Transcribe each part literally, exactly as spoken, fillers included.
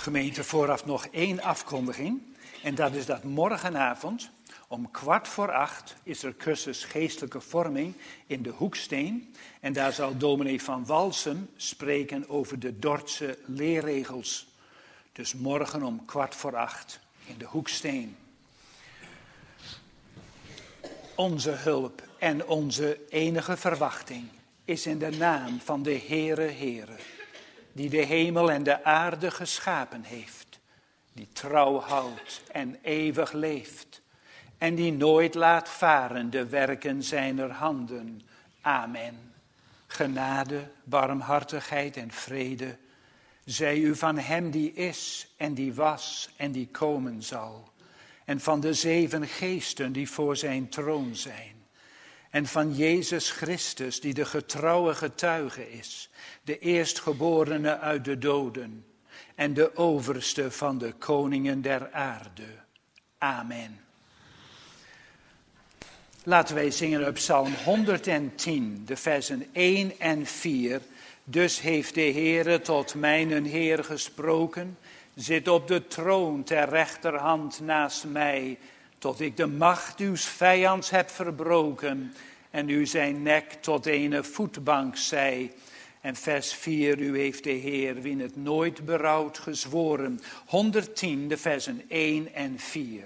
Gemeente, vooraf nog één afkondiging. En dat is dat morgenavond om kwart voor acht is er cursus geestelijke vorming in de Hoeksteen. En daar zal dominee Van Walsum spreken over de Dordtse leerregels. Dus morgen om kwart voor acht in de Hoeksteen. Onze hulp en onze enige verwachting is in de naam van de Heere Heere, die de hemel en de aarde geschapen heeft, die trouw houdt en eeuwig leeft, en die nooit laat varen de werken zijner handen. Amen. Genade, barmhartigheid en vrede, zij u van hem die is en die was en die komen zal, en van de zeven geesten die voor zijn troon zijn, en van Jezus Christus die de getrouwe getuige is, de eerstgeborene uit de doden en de overste van de koningen der aarde. Amen. Laten wij zingen op Psalm honderdtien, de versen één en vier. Dus heeft de Heere tot mijnen Heer gesproken, zit op de troon ter rechterhand naast mij, tot ik de macht uws vijands heb verbroken en u zijn nek tot ene voetbank zij. En vers vier, u heeft de Heer, wien het nooit berouwt, gezworen. honderdtien, de versen één en vier.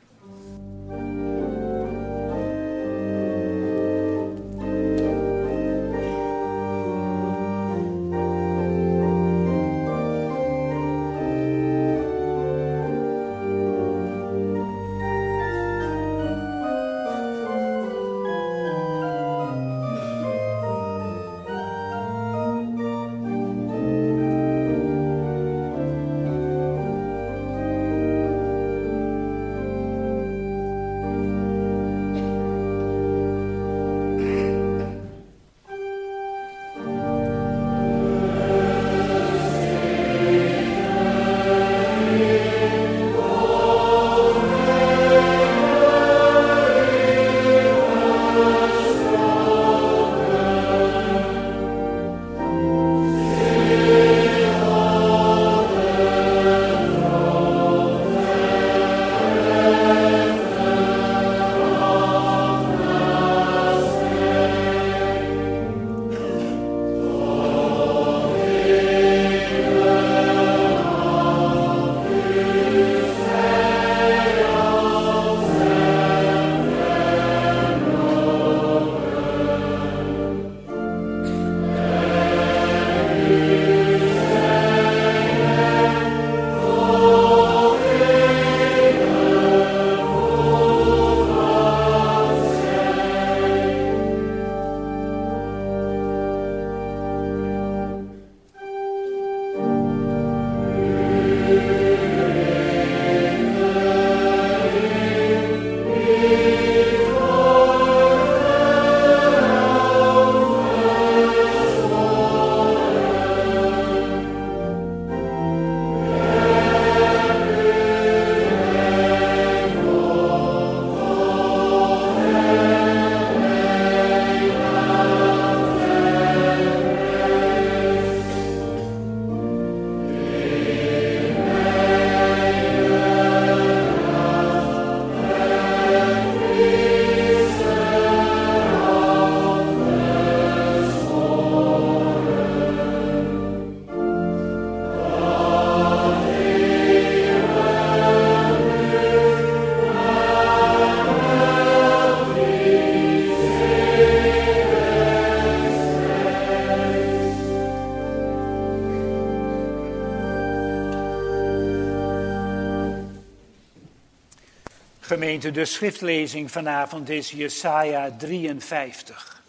Gemeente, de schriftlezing vanavond is Jesaja drieënvijftig.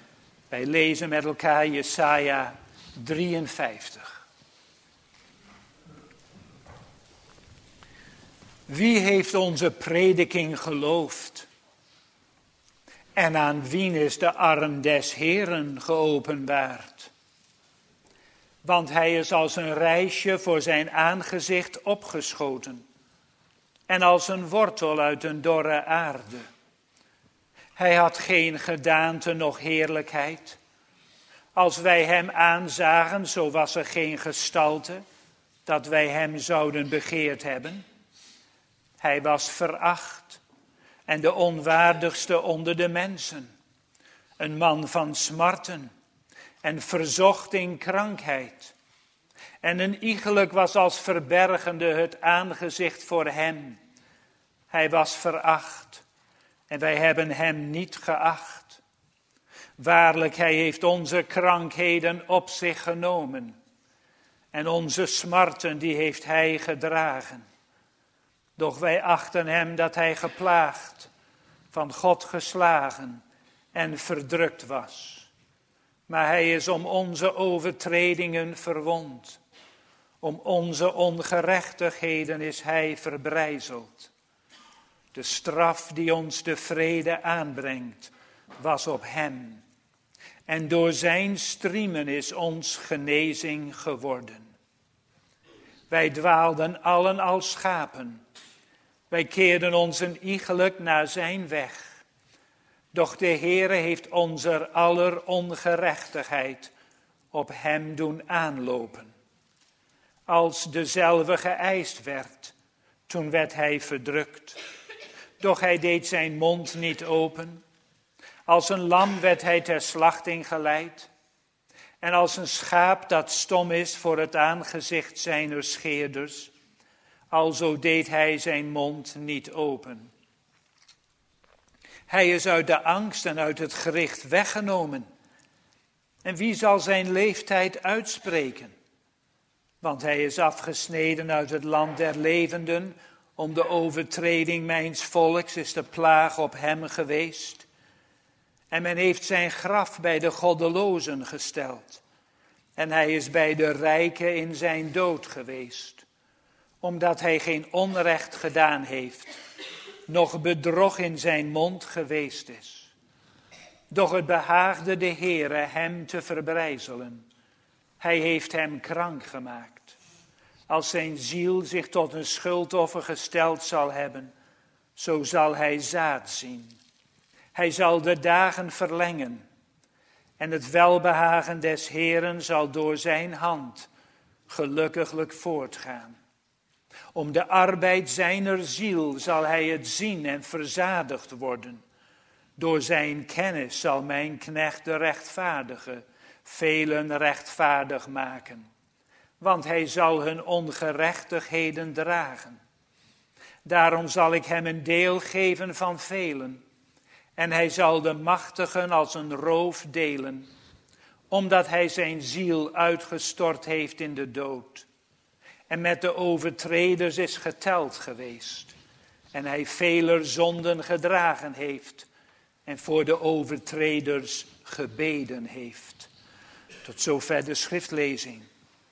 Wij lezen met elkaar Jesaja drieënvijftig. Wie heeft onze prediking geloofd? En aan wien is de arm des Heeren geopenbaard? Want hij is als een rijsje voor zijn aangezicht opgeschoten en als een wortel uit een dorre aarde. Hij had geen gedaante noch heerlijkheid. Als wij hem aanzagen, zo was er geen gestalte. dat wij hem zouden begeerd hebben. Hij was veracht en de onwaardigste onder de mensen. Een man van smarten en verzocht in krankheid. En een iegelijk was als verbergende het aangezicht voor hem. Hij was veracht en wij hebben hem niet geacht. Waarlijk, hij heeft onze krankheden op zich genomen. En onze smarten, die heeft hij gedragen. Doch wij achten hem dat hij geplaagd, van God geslagen en verdrukt was. Maar hij is om onze overtredingen verwond. Om onze ongerechtigheden is hij verbrijzeld. De straf die ons de vrede aanbrengt, was op hem. En door zijn striemen is ons genezing geworden. Wij dwaalden allen als schapen. Wij keerden ons een iegelijk naar zijn weg. Doch de Heere heeft onze aller ongerechtigheid op hem doen aanlopen. Als dezelfde geëist werd, toen werd hij verdrukt. Doch hij deed zijn mond niet open. Als een lam werd hij ter slachting geleid. En als een schaap dat stom is voor het aangezicht zijner scheerders. Alzo deed hij zijn mond niet open. Hij is uit de angst en uit het gericht weggenomen. En wie zal zijn leeftijd uitspreken? Want hij is afgesneden uit het land der levenden. Om de overtreding mijns volks is de plaag op hem geweest. En men heeft zijn graf bij de goddelozen gesteld. En hij is bij de rijken in zijn dood geweest. Omdat hij geen onrecht gedaan heeft. Nog bedrog in zijn mond geweest is. Doch het behaagde de Heere hem te verbrijzelen. Hij heeft hem krank gemaakt. Als zijn ziel zich tot een schuldoffer gesteld zal hebben, zo zal hij zaad zien. Hij zal de dagen verlengen. En het welbehagen des Heeren zal door zijn hand gelukkiglijk voortgaan. Om de arbeid zijner ziel zal hij het zien en verzadigd worden. Door zijn kennis zal mijn knecht de rechtvaardige velen rechtvaardig maken. Want hij zal hun ongerechtigheden dragen. Daarom zal ik hem een deel geven van velen. En hij zal de machtigen als een roof delen. Omdat hij zijn ziel uitgestort heeft in de dood. En met de overtreders is geteld geweest. En hij veler zonden gedragen heeft. En voor de overtreders gebeden heeft. Tot zover de schriftlezing.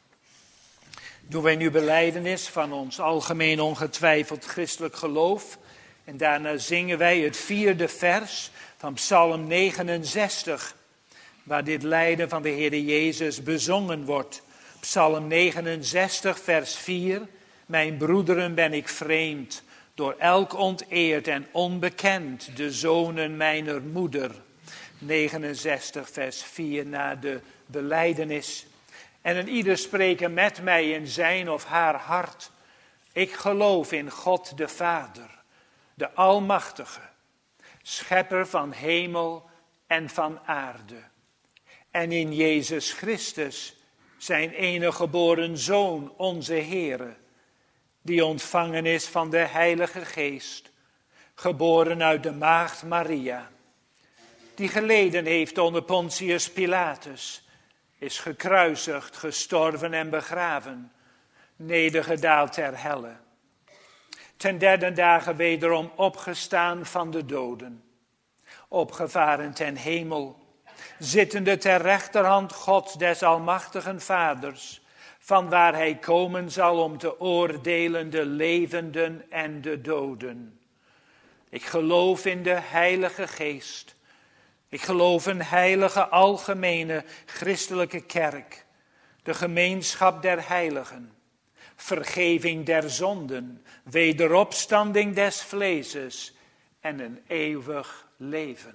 Doen wij nu belijdenis van ons algemeen ongetwijfeld christelijk geloof. En daarna zingen wij het vierde vers van Psalm negenenzestig. Waar dit lijden van de Heer Jezus bezongen wordt. Psalm negenenzestig vers vier. Mijn broederen ben ik vreemd. Door elk onteerd en onbekend. De zonen mijner moeder. negenenzestig vers vier na de belijdenis. En een ieder spreken met mij in zijn of haar hart. Ik geloof in God de Vader, de Almachtige, schepper van hemel en van aarde. En in Jezus Christus, zijn enige geboren Zoon, onze Heere, die ontvangen is van de Heilige Geest, geboren uit de maagd Maria, die geleden heeft onder Pontius Pilatus, is gekruisigd, gestorven en begraven, nedergedaald ter helle. Ten derde dagen wederom opgestaan van de doden, opgevaren ten hemel, zittende ter rechterhand Gods des almachtigen Vaders, vanwaar hij komen zal om te oordelen de levenden en de doden. Ik geloof in de Heilige Geest. Ik geloof in heilige, algemene, christelijke kerk, de gemeenschap der heiligen, vergeving der zonden, wederopstanding des vleeses en een eeuwig leven.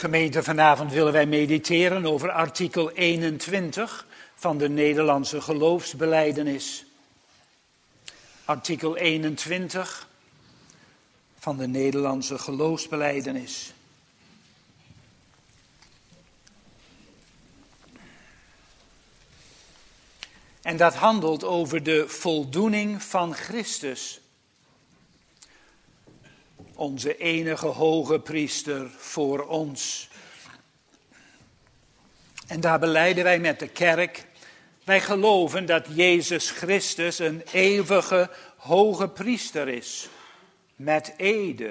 Gemeente, vanavond willen wij mediteren over artikel eenentwintig van de Nederlandse geloofsbelijdenis. Artikel eenentwintig van de Nederlandse geloofsbelijdenis. En dat handelt over de voldoening van Christus. Onze enige hoge priester voor ons. En daar belijden wij met de kerk. Wij geloven dat Jezus Christus een eeuwige hoge priester is. Met ede.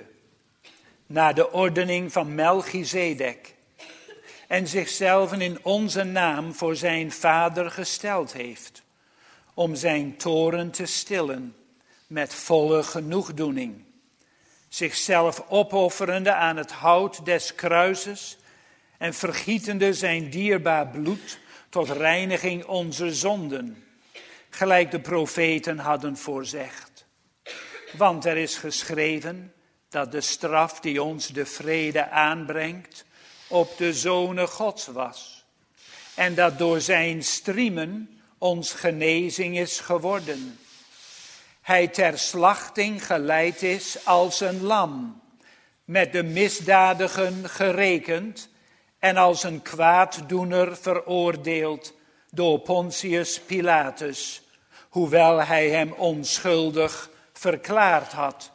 Naar de ordening van Melchizedek. En zichzelf in onze naam voor zijn Vader gesteld heeft. Om zijn toorn te stillen met volle genoegdoening. Zichzelf opofferende aan het hout des kruises en vergietende zijn dierbaar bloed tot reiniging onze zonden, gelijk de profeten hadden voorzegd. Want er is geschreven dat de straf die ons de vrede aanbrengt op de Zonen Gods was, en dat door zijn striemen ons genezing is geworden. Hij ter slachting geleid is als een lam, met de misdadigen gerekend en als een kwaaddoener veroordeeld door Pontius Pilatus, hoewel hij hem onschuldig verklaard had.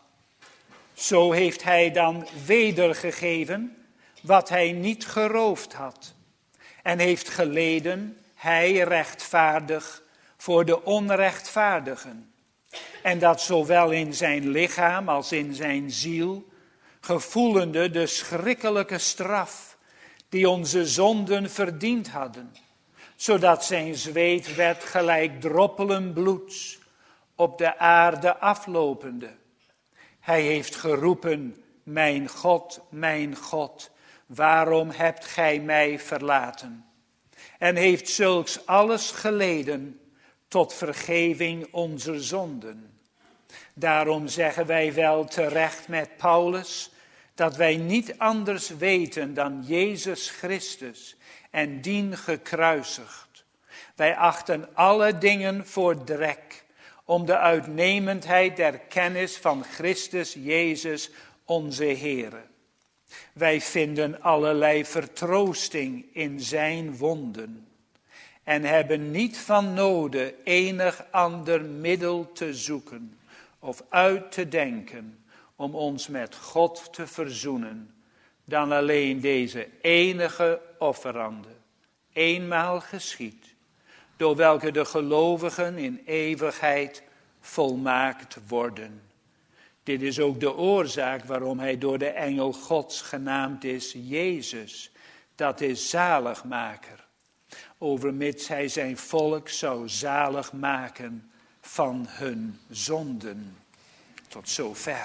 Zo heeft hij dan wedergegeven wat hij niet geroofd had en heeft geleden, hij rechtvaardig, voor de onrechtvaardigen. En dat zowel in zijn lichaam als in zijn ziel, gevoelende de schrikkelijke straf die onze zonden verdiend hadden, zodat zijn zweet werd gelijk droppelen bloeds op de aarde aflopende. Hij heeft geroepen, mijn God, mijn God, waarom hebt gij mij verlaten? En heeft zulks alles geleden tot vergeving onze zonden. Daarom zeggen wij wel terecht met Paulus, dat wij niet anders weten dan Jezus Christus en dien gekruisigd. Wij achten alle dingen voor drek, om de uitnemendheid der kennis van Christus Jezus onze Heere. Wij vinden allerlei vertroosting in zijn wonden. En hebben niet van noden enig ander middel te zoeken of uit te denken om ons met God te verzoenen, dan alleen deze enige offerande, eenmaal geschied, door welke de gelovigen in eeuwigheid volmaakt worden. Dit is ook de oorzaak waarom hij door de engel Gods genaamd is Jezus, dat is zaligmaker. Overmits hij zijn volk zou zalig maken van hun zonden. Tot zover.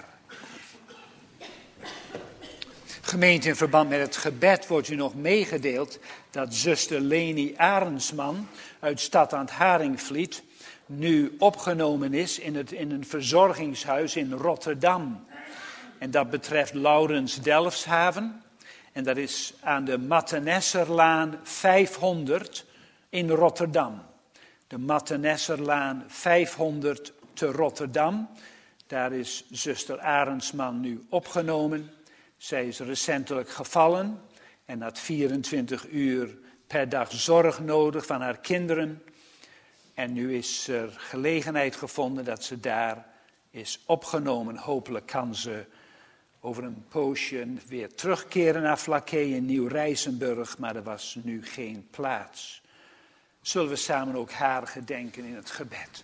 Gemeente, in verband met het gebed wordt u nog meegedeeld dat zuster Leni Arendsman uit Stad aan het Haringvliet nu opgenomen is in, het, in een verzorgingshuis in Rotterdam. En dat betreft Laurens Delfshaven. En dat is aan de Mattenesserlaan vijfhonderd in Rotterdam. De Mattenesserlaan vijfhonderd te Rotterdam. Daar is zuster Arendsman nu opgenomen. Zij is recentelijk gevallen en had vierentwintig uur per dag zorg nodig van haar kinderen. En nu is er gelegenheid gevonden dat ze daar is opgenomen. Hopelijk kan ze over een poosje weer terugkeren naar Vlakke in Nieuw-Rijsenburg, maar er was nu geen plaats. Zullen we samen ook haar gedenken in het gebed.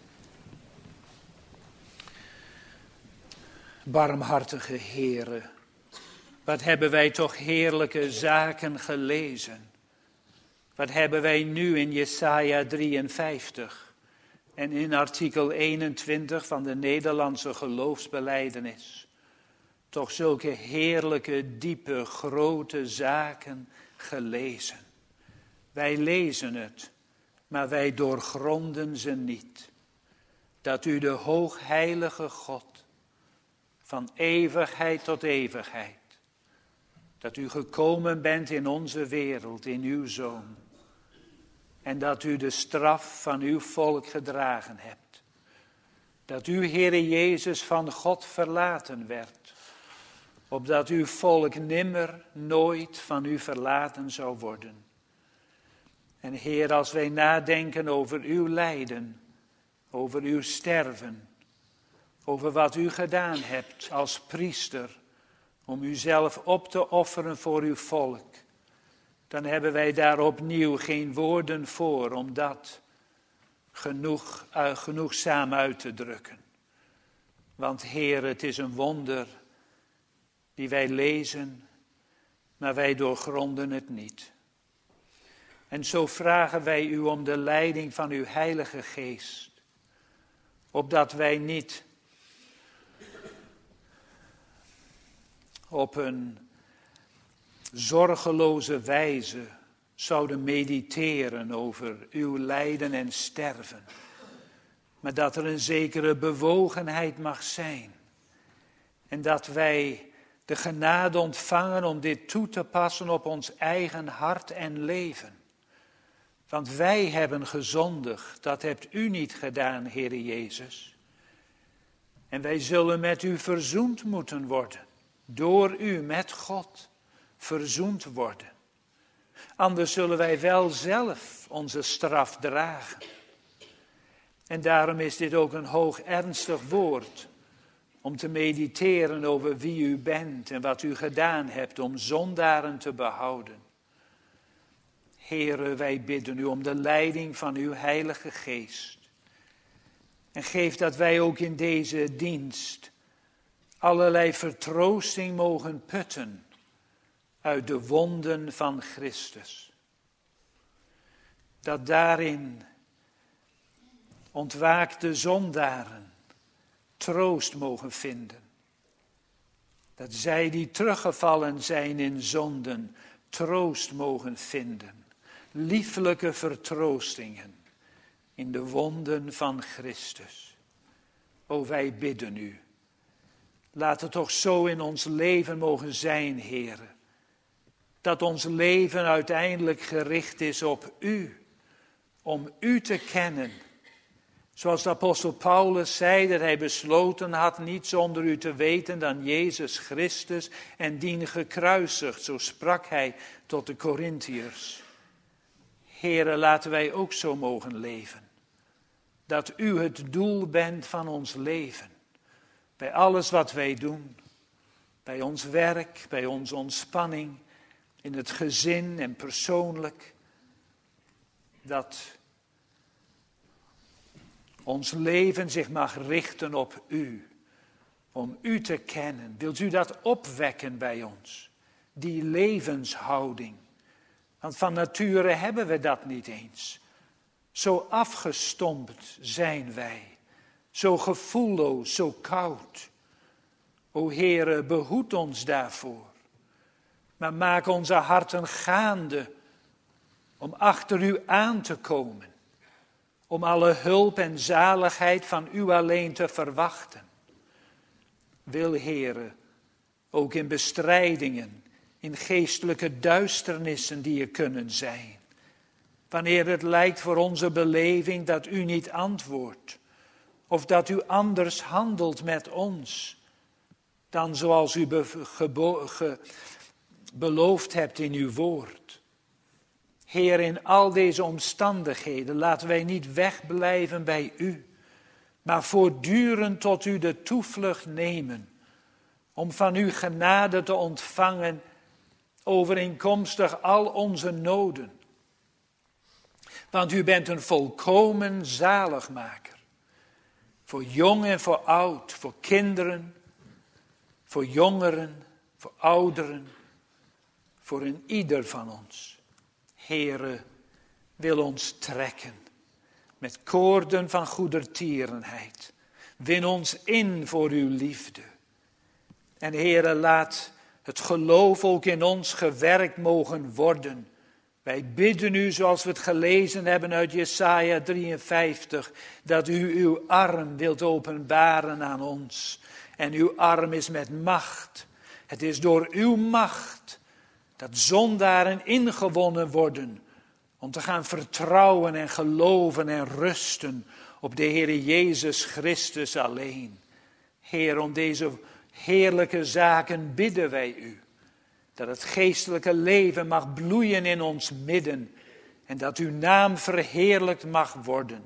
Barmhartige Heere, wat hebben wij toch heerlijke zaken gelezen. Wat hebben wij nu in Jesaja drieënvijftig en in artikel eenentwintig van de Nederlandse geloofsbelijdenis. Toch zulke heerlijke, diepe, grote zaken gelezen. Wij lezen het, maar wij doorgronden ze niet. Dat u de hoogheilige God, van eeuwigheid tot eeuwigheid, dat u gekomen bent in onze wereld, in uw Zoon. En dat u de straf van uw volk gedragen hebt. Dat u, Heere Jezus, van God verlaten werd. Opdat uw volk nimmer, nooit van u verlaten zou worden. En Heer, als wij nadenken over uw lijden, over uw sterven, over wat u gedaan hebt als priester, om uzelf op te offeren voor uw volk, dan hebben wij daar opnieuw geen woorden voor om dat genoeg, uh, genoegzaam uit te drukken. Want Heer, het is een wonder die wij lezen, maar wij doorgronden het niet. En zo vragen wij u om de leiding van uw Heilige Geest, opdat wij niet op een zorgeloze wijze zouden mediteren over uw lijden en sterven. Maar dat er een zekere bewogenheid mag zijn. En dat wij de genade ontvangen om dit toe te passen op ons eigen hart en leven. Want wij hebben gezondigd, dat hebt u niet gedaan, Heere Jezus. En wij zullen met u verzoend moeten worden. Door u met God verzoend worden. Anders zullen wij wel zelf onze straf dragen. En daarom is dit ook een hoog ernstig woord. Om te mediteren over wie u bent en wat u gedaan hebt om zondaren te behouden. Heere, wij bidden u om de leiding van uw Heilige Geest. En geef dat wij ook in deze dienst allerlei vertroosting mogen putten uit de wonden van Christus. Dat daarin ontwaakte zondaren troost mogen vinden. Dat zij die teruggevallen zijn in zonden troost mogen vinden. Lieflijke vertroostingen in de wonden van Christus. O, wij bidden u. Laat het toch zo in ons leven mogen zijn, Heere. Dat ons leven uiteindelijk gericht is op u. Om u te kennen. Zoals de apostel Paulus zei dat hij besloten had niet zonder u te weten dan Jezus Christus en dien gekruisigd. Zo sprak hij tot de Korintiërs. Heere, laten wij ook zo mogen leven. Dat u het doel bent van ons leven. Bij alles wat wij doen. Bij ons werk, bij onze ontspanning. In het gezin en persoonlijk. Dat ons leven zich mag richten op u. Om u te kennen. Wilt u dat opwekken bij ons? Die levenshouding. Want van nature hebben we dat niet eens. Zo afgestompt zijn wij. Zo gevoelloos, zo koud. O Heere, behoed ons daarvoor. Maar maak onze harten gaande om achter u aan te komen. Om alle hulp en zaligheid van u alleen te verwachten. Wil, Heere, ook in bestrijdingen, in geestelijke duisternissen die er kunnen zijn. Wanneer het lijkt voor onze beleving dat u niet antwoordt. Of dat u anders handelt met ons. Dan zoals u be- gebo- ge- beloofd hebt in uw woord. Heer, in al deze omstandigheden laten wij niet wegblijven bij u. Maar voortdurend tot u de toevlucht nemen. Om van u genade te ontvangen overeenkomstig al onze noden. Want u bent een volkomen zaligmaker. Voor jong en voor oud, voor kinderen, voor jongeren, voor ouderen, voor een ieder van ons. Heere, wil ons trekken met koorden van goedertierenheid. Win ons in voor uw liefde. En Heere, laat het geloof ook in ons gewerkt mogen worden. Wij bidden u, zoals we het gelezen hebben uit Jesaja drieënvijftig, dat u uw arm wilt openbaren aan ons. En uw arm is met macht. Het is door uw macht Dat zondaren ingewonnen worden om te gaan vertrouwen en geloven en rusten op de Heer Jezus Christus alleen. Heer, om deze heerlijke zaken bidden wij u. Dat het geestelijke leven mag bloeien in ons midden en dat uw naam verheerlijkt mag worden.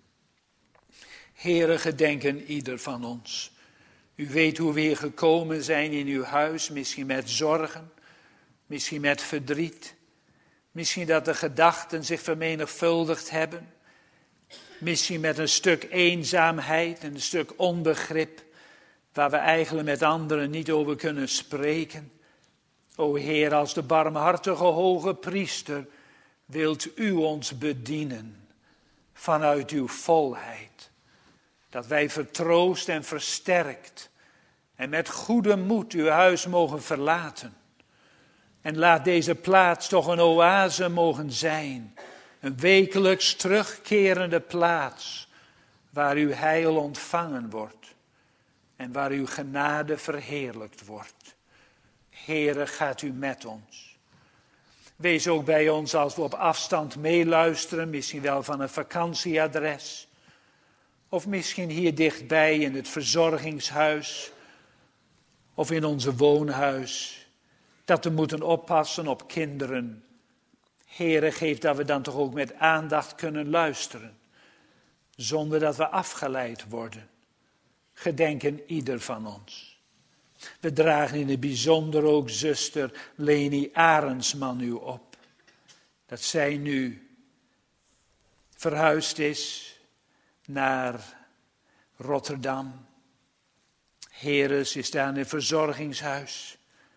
Heere, gedenken ieder van ons. U weet hoe we hier gekomen zijn in uw huis, misschien met zorgen, misschien met verdriet. Misschien dat de gedachten zich vermenigvuldigd hebben. Misschien met een stuk eenzaamheid, een stuk onbegrip, waar we eigenlijk met anderen niet over kunnen spreken. O Heer, als de barmhartige hoge priester, wilt u ons bedienen vanuit uw volheid. Dat wij vertroost en versterkt en met goede moed uw huis mogen verlaten. En laat deze plaats toch een oase mogen zijn. Een wekelijks terugkerende plaats waar uw heil ontvangen wordt. En waar uw genade verheerlijkt wordt. Heere, gaat u met ons. Wees ook bij ons als we op afstand meeluisteren, misschien wel van een vakantieadres. Of misschien hier dichtbij in het verzorgingshuis. Of in onze woonhuis. Dat we moeten oppassen op kinderen. Heere, geef dat we dan toch ook met aandacht kunnen luisteren. Zonder dat we afgeleid worden. Gedenken ieder van ons. We dragen in het bijzonder ook zuster Leni Arendsman u op. Dat zij nu verhuisd is naar Rotterdam. Heere, ze is daar in het verzorgingshuis.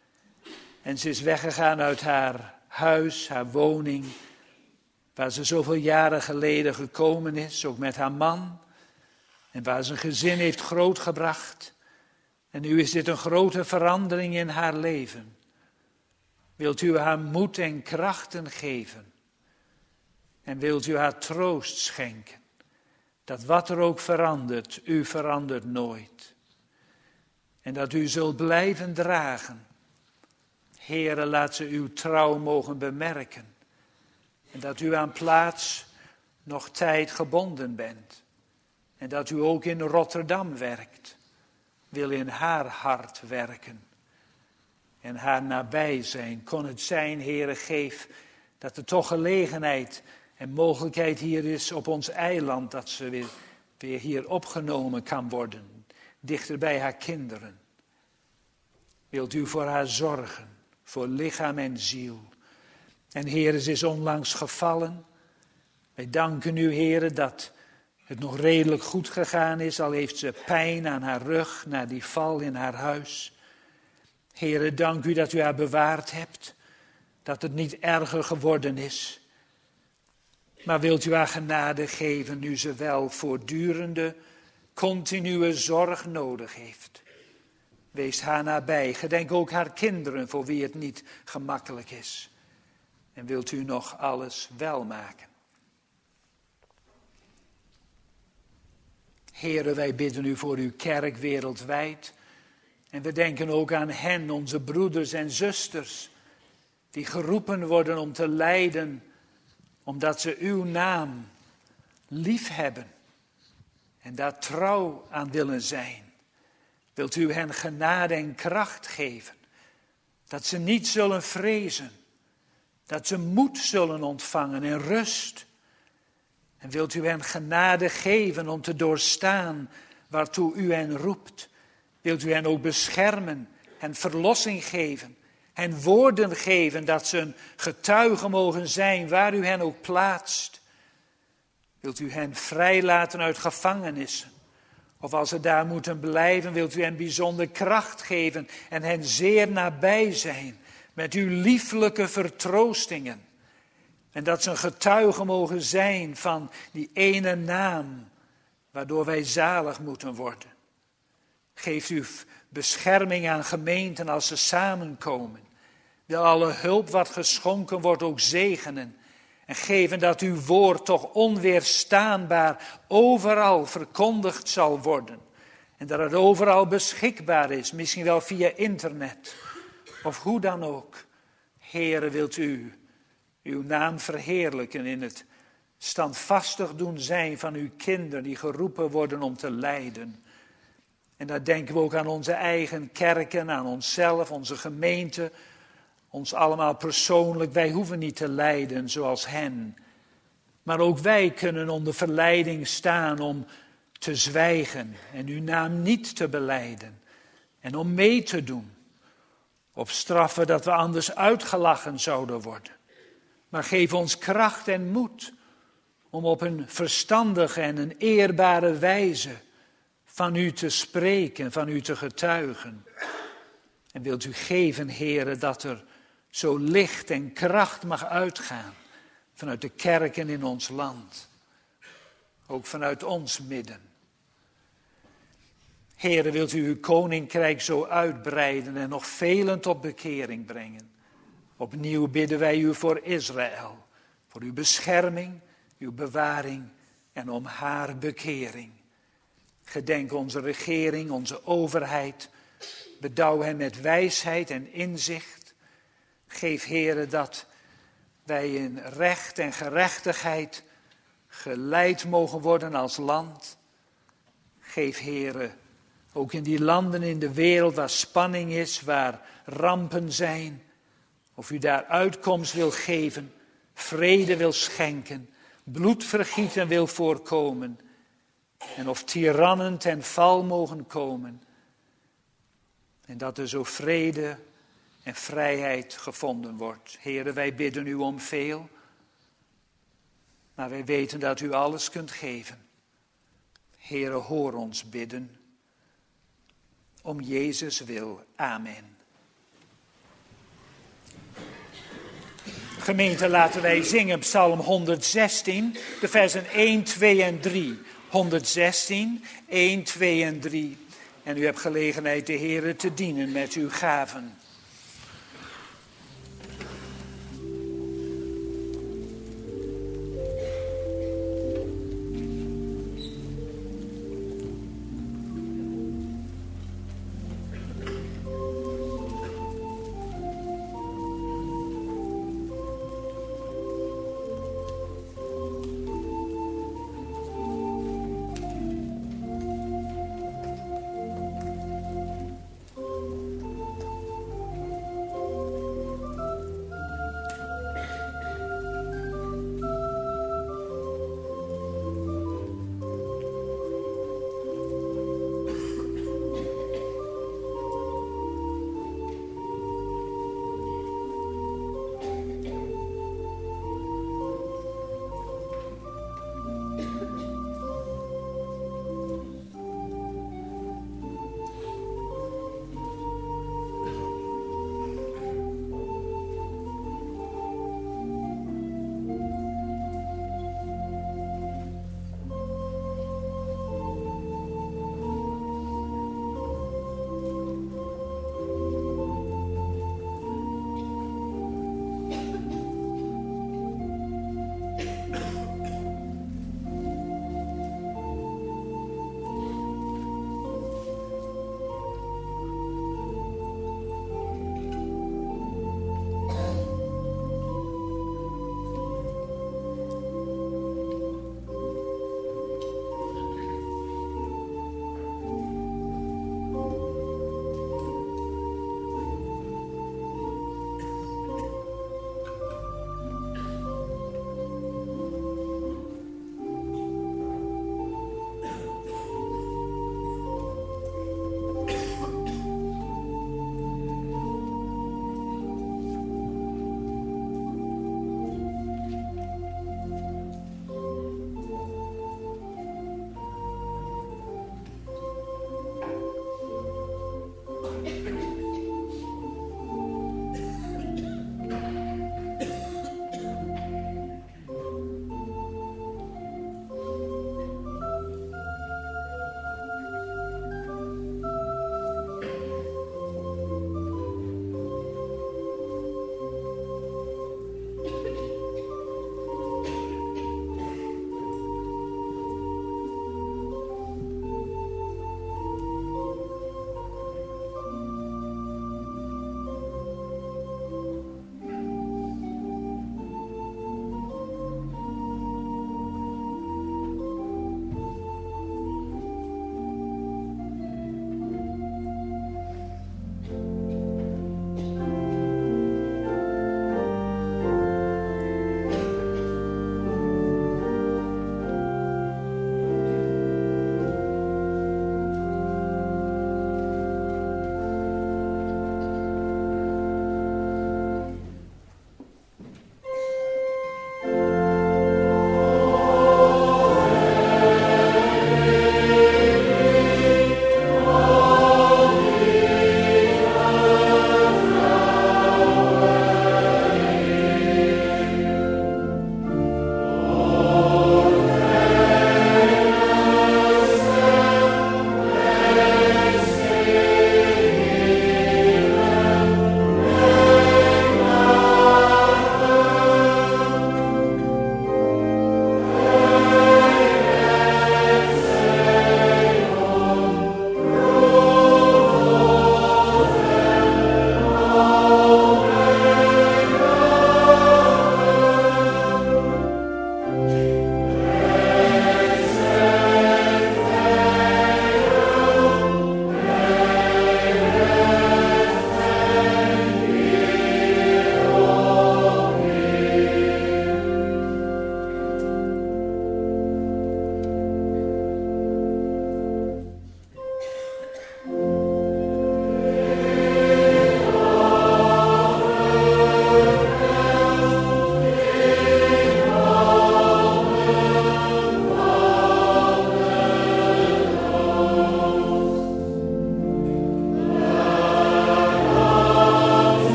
En ze is weggegaan uit haar huis, haar woning, waar ze zoveel jaren geleden gekomen is, ook met haar man. En waar ze een gezin heeft grootgebracht. En nu is dit een grote verandering in haar leven. Wilt u haar moed en krachten geven? En wilt u haar troost schenken? Dat wat er ook verandert, u verandert nooit. En dat u zult blijven dragen. Heere, laat ze uw trouw mogen bemerken. En dat u aan plaats nog tijd gebonden bent. En dat u ook in Rotterdam werkt. Wil in haar hart werken. En haar nabij zijn. Kon het zijn, Heere, geef dat er toch gelegenheid en mogelijkheid hier is op ons eiland. Dat ze weer, weer hier opgenomen kan worden. Dichter bij haar kinderen. Wilt u voor haar zorgen. Voor lichaam en ziel. En Heere, ze is onlangs gevallen. Wij danken u, Heere, dat het nog redelijk goed gegaan is. Al heeft ze pijn aan haar rug na die val in haar huis. Heere, dank u dat u haar bewaard hebt. Dat het niet erger geworden is. Maar wilt u haar genade geven nu ze wel voortdurende, continue zorg nodig heeft. Wees haar nabij. Gedenk ook haar kinderen voor wie het niet gemakkelijk is. En wilt u nog alles wel maken. Heere, wij bidden u voor uw kerk wereldwijd. En we denken ook aan hen, onze broeders en zusters. Die geroepen worden om te lijden. Omdat ze uw naam lief hebben. En daar trouw aan willen zijn. Wilt u hen genade en kracht geven. Dat ze niet zullen vrezen. Dat ze moed zullen ontvangen en rust. En wilt u hen genade geven om te doorstaan waartoe u hen roept. Wilt u hen ook beschermen en verlossing geven. En woorden geven dat ze een getuige mogen zijn waar u hen ook plaatst. Wilt u hen vrijlaten uit gevangenissen. Of als ze daar moeten blijven, wilt u hen bijzonder kracht geven en hen zeer nabij zijn met uw lieflijke vertroostingen. En dat ze een getuige mogen zijn van die ene naam waardoor wij zalig moeten worden. Geeft u bescherming aan gemeenten als ze samenkomen. Wil alle hulp wat geschonken wordt ook zegenen. En geven dat uw woord toch onweerstaanbaar overal verkondigd zal worden. En dat het overal beschikbaar is, misschien wel via internet. Of hoe dan ook. Heere, wilt u uw naam verheerlijken in het standvastig doen zijn van uw kinderen die geroepen worden om te lijden. En daar denken we ook aan onze eigen kerken, aan onszelf, onze gemeente, ons allemaal persoonlijk. Wij hoeven niet te lijden zoals hen. Maar ook wij kunnen onder verleiding staan om te zwijgen en uw naam niet te belijden. En om mee te doen op straffen dat we anders uitgelachen zouden worden. Maar geef ons kracht en moed om op een verstandige en een eerbare wijze van u te spreken, van u te getuigen. En wilt u geven, Heere, dat er zo licht en kracht mag uitgaan vanuit de kerken in ons land. Ook vanuit ons midden. Heere, wilt u uw koninkrijk zo uitbreiden en nog velen tot bekering brengen. Opnieuw bidden wij u voor Israël, voor uw bescherming, uw bewaring en om haar bekering. Gedenk onze regering, onze overheid. Bedouw hen met wijsheid en inzicht. Geef, Heere, dat wij in recht en gerechtigheid geleid mogen worden als land. Geef, Heere, ook in die landen in de wereld waar spanning is, waar rampen zijn, of u daar uitkomst wil geven, vrede wil schenken, bloedvergieten wil voorkomen, en of tirannen ten val mogen komen. En dat er zo vrede en vrijheid gevonden wordt. Heere, wij bidden u om veel, maar wij weten dat u alles kunt geven. Heere, hoor ons bidden. Om Jezus wil. Amen. Gemeente, laten wij zingen Psalm honderdzestien, de versen één, twee en drie. honderdzestien, één, twee en drie. En u hebt gelegenheid de Heere te dienen met uw gaven.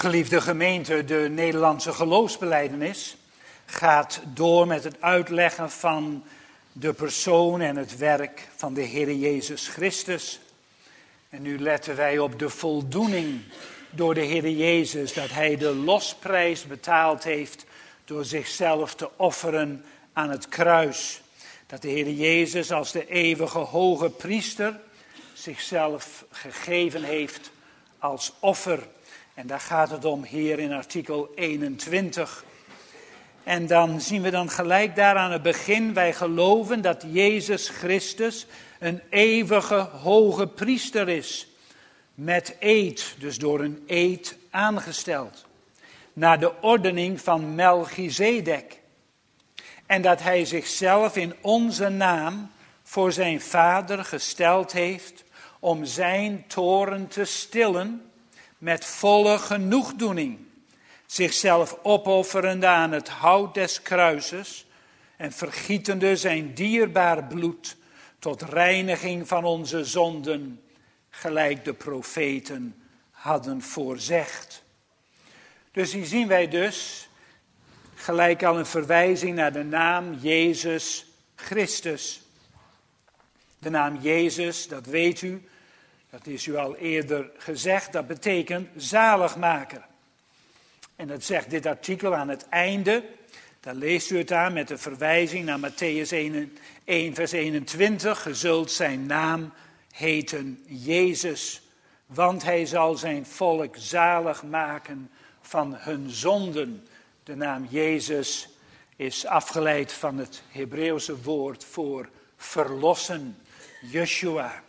Geliefde gemeente, de Nederlandse geloofsbelijdenis gaat door met het uitleggen van de persoon en het werk van de Heer Jezus Christus. En nu letten wij op de voldoening door de Heer Jezus, dat Hij de losprijs betaald heeft door zichzelf te offeren aan het kruis. Dat de Heer Jezus als de eeuwige hoge priester zichzelf gegeven heeft als offer. En daar gaat het om hier in artikel eenentwintig. En dan zien we dan gelijk daar aan het begin, wij geloven dat Jezus Christus een eeuwige hoge priester is. Met eed, dus door een eed aangesteld. Naar de ordening van Melchizedek. En dat hij zichzelf in onze naam voor zijn Vader gesteld heeft om zijn toorn te stillen met volle genoegdoening. Zichzelf opofferende aan het hout des kruises en vergietende zijn dierbaar bloed tot reiniging van onze zonden, gelijk de profeten hadden voorzegd. Dus hier zien wij dus gelijk al een verwijzing naar de naam Jezus Christus. De naam Jezus, dat weet u, dat is u al eerder gezegd, dat betekent zaligmaker. En dat zegt dit artikel aan het einde, daar leest u het aan met de verwijzing naar Mattheüs één vers eenentwintig. Ge zult zijn naam heten Jezus, want hij zal zijn volk zalig maken van hun zonden. De naam Jezus is afgeleid van het Hebreeuwse woord voor verlossen, Yeshua.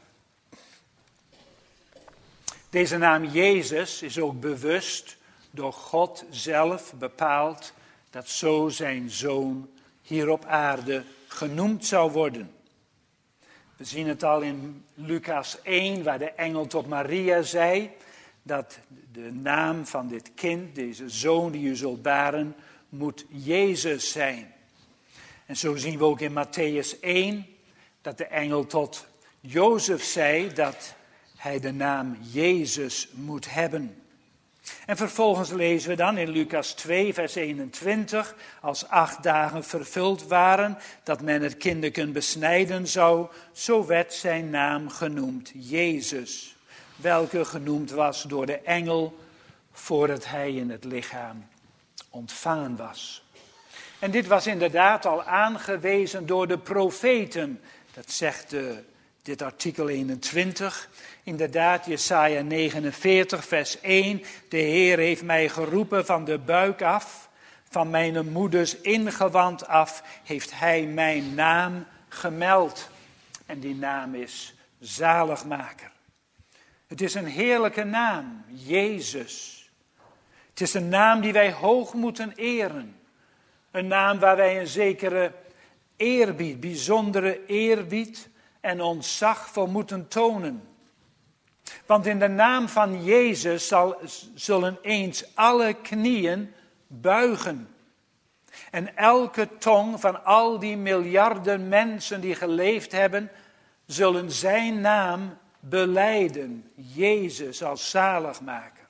Deze naam Jezus is ook bewust door God zelf bepaald dat zo zijn zoon hier op aarde genoemd zou worden. We zien het al in Lucas één, waar de engel tot Maria zei dat de naam van dit kind, deze zoon die u zult baren, moet Jezus zijn. En zo zien we ook in Mattheüs één dat de engel tot Jozef zei dat hij de naam Jezus moet hebben. En vervolgens lezen we dan in Lucas twee vers eenentwintig, als acht dagen vervuld waren, dat men het kindeken besnijden zou, zo werd zijn naam genoemd Jezus, welke genoemd was door de engel voordat hij in het lichaam ontvangen was. En dit was inderdaad al aangewezen door de profeten, dat zegt de, dit artikel eenentwintig. Inderdaad, Jesaja negenenveertig, vers één. De Heer heeft mij geroepen van de buik af, van mijn moeders ingewand af, heeft hij mijn naam gemeld. En die naam is zaligmaker. Het is een heerlijke naam, Jezus. Het is een naam die wij hoog moeten eren. Een naam waar wij een zekere eerbied, bijzondere eerbied en ontzag voor moeten tonen. Want in de naam van Jezus zal, zullen eens alle knieën buigen. En elke tong van al die miljarden mensen die geleefd hebben, zullen zijn naam belijden. Jezus als zaligmaker.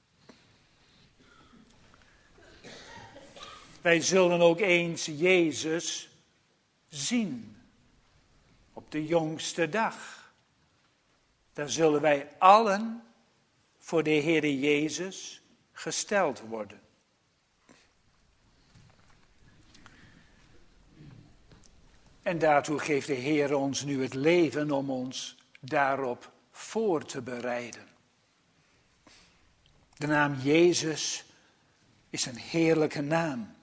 Wij zullen ook eens Jezus zien op de jongste dag. Dan zullen wij allen voor de Heer Jezus gesteld worden. En daartoe geeft de Heer ons nu het leven om ons daarop voor te bereiden. De naam Jezus is een heerlijke naam.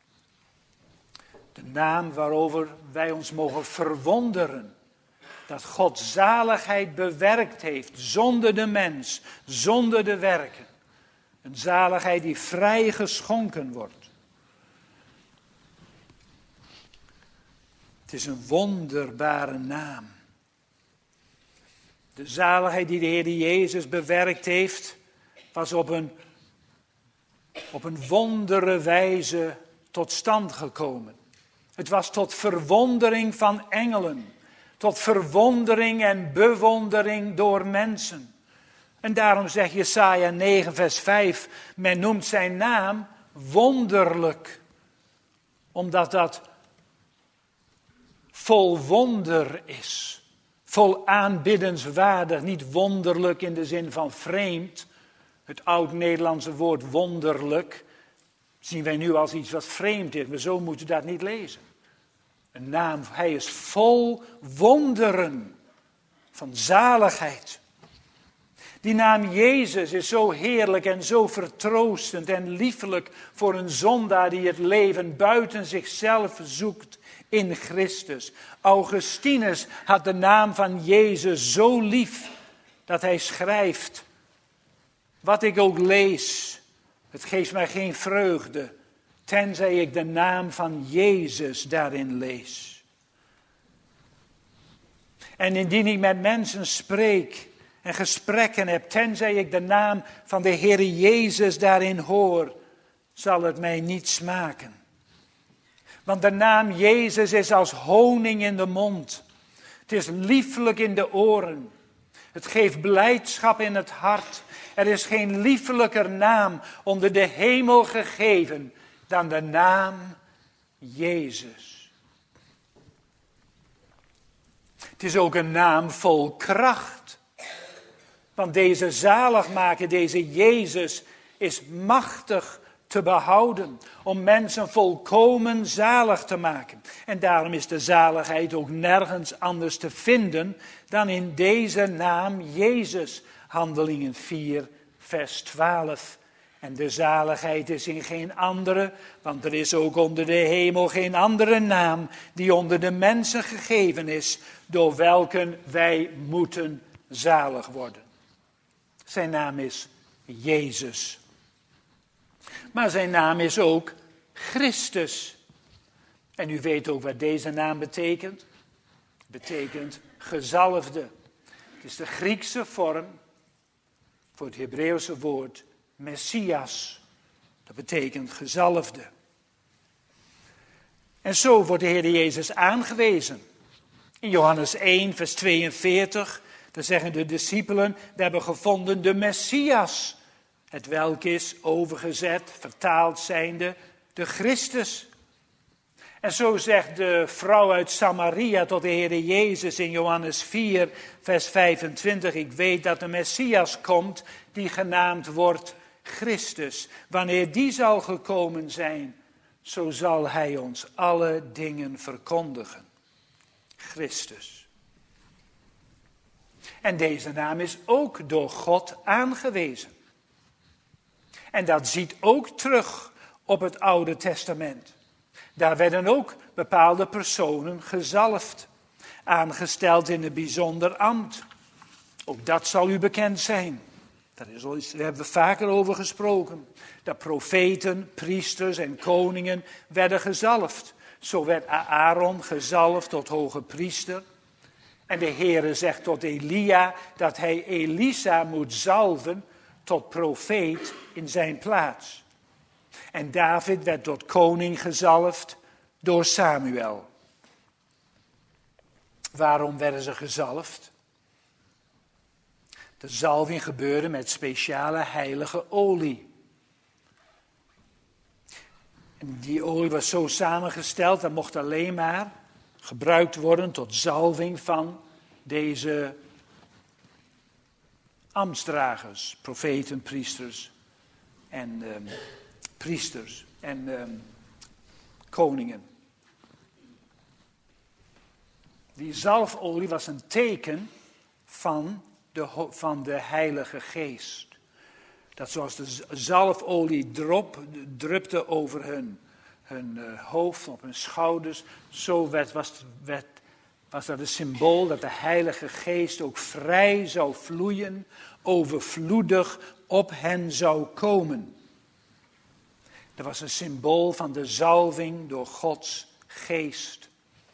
De naam waarover wij ons mogen verwonderen. Dat God zaligheid bewerkt heeft zonder de mens, zonder de werken. Een zaligheid die vrij geschonken wordt. Het is een wonderbare naam. De zaligheid die de Heer Jezus bewerkt heeft, was op een, op een wondere wijze tot stand gekomen. Het was tot verwondering van engelen. Tot verwondering en bewondering door mensen. En daarom zegt Jesaja negen vers vijf, men noemt zijn naam wonderlijk. Omdat dat vol wonder is. Vol aanbiddenswaardig, niet wonderlijk in de zin van vreemd. Het oud-Nederlandse woord wonderlijk zien wij nu als iets wat vreemd is, maar zo moeten we dat niet lezen. Een naam, hij is vol wonderen van zaligheid. Die naam Jezus is zo heerlijk en zo vertroostend en liefelijk voor een zondaar die het leven buiten zichzelf zoekt in Christus. Augustinus had de naam van Jezus zo lief dat hij schrijft: wat ik ook lees, het geeft mij geen vreugde, tenzij ik de naam van Jezus daarin lees. En indien ik met mensen spreek en gesprekken heb, tenzij ik de naam van de Heer Jezus daarin hoor, zal het mij niet smaken. Want de naam Jezus is als honing in de mond. Het is liefelijk in de oren. Het geeft blijdschap in het hart. Er is geen liefelijker naam onder de hemel gegeven dan de naam Jezus. Het is ook een naam vol kracht. Want deze zaligmaker, deze Jezus, is machtig te behouden. Om mensen volkomen zalig te maken. En daarom is de zaligheid ook nergens anders te vinden dan in deze naam Jezus. Handelingen vier, vers twaalf. En de zaligheid is in geen andere, want er is ook onder de hemel geen andere naam die onder de mensen gegeven is, door welke wij moeten zalig worden. Zijn naam is Jezus. Maar zijn naam is ook Christus. En u weet ook wat deze naam betekent. Het betekent gezalfde. Het is de Griekse vorm voor het Hebreeuwse woord Messias. Dat betekent gezalfde. En zo wordt de Heer Jezus aangewezen. In Johannes één, vers tweeënveertig, daar zeggen de discipelen: we hebben gevonden de Messias. Het welk is overgezet, vertaald zijnde, de Christus. En zo zegt de vrouw uit Samaria tot de Heer Jezus in Johannes vier, vers vijfentwintig: ik weet dat de Messias komt, die genaamd wordt Christus. Wanneer die zal gekomen zijn, zo zal hij ons alle dingen verkondigen. Christus. En deze naam is ook door God aangewezen. En dat ziet ook terug op het Oude Testament. Daar werden ook bepaalde personen gezalfd, aangesteld in een bijzonder ambt. Ook dat zal u bekend zijn. Daar, is al iets, daar hebben we vaker over gesproken. Dat profeten, priesters en koningen werden gezalfd. Zo werd Aaron gezalfd tot hoge priester. En de Heere zegt tot Elia dat hij Elisa moet zalven tot profeet in zijn plaats. En David werd tot koning gezalfd door Samuel. Waarom werden ze gezalfd? De zalving gebeurde met speciale heilige olie. En die olie was zo samengesteld, dat mocht alleen maar gebruikt worden tot zalving van deze ambtsdragers, profeten, priesters en um, priesters en um, koningen. Die zalfolie was een teken van de, van de Heilige Geest. Dat zoals de zalfolie drop, drupte over hun, hun uh, hoofd, op hun schouders, zo werd, was, werd, was dat een symbool dat de Heilige Geest ook vrij zou vloeien, overvloedig op hen zou komen. Dat was een symbool van de zalving door Gods Geest.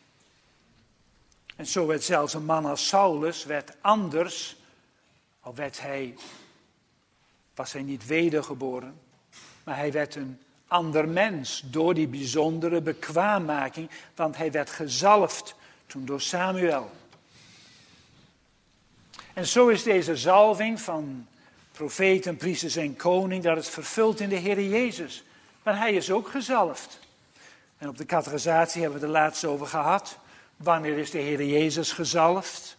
En zo werd zelfs een man als Saulus werd anders, al werd hij, was hij niet wedergeboren, maar hij werd een ander mens door die bijzondere bekwaammaking, want hij werd gezalfd toen door Samuel. En zo is deze zalving van profeten, priesters en koning, dat is vervuld in de Heer Jezus. Maar hij is ook gezalfd. En op de catechisatie hebben we het er laatst over gehad. Wanneer is de Heer Jezus gezalfd?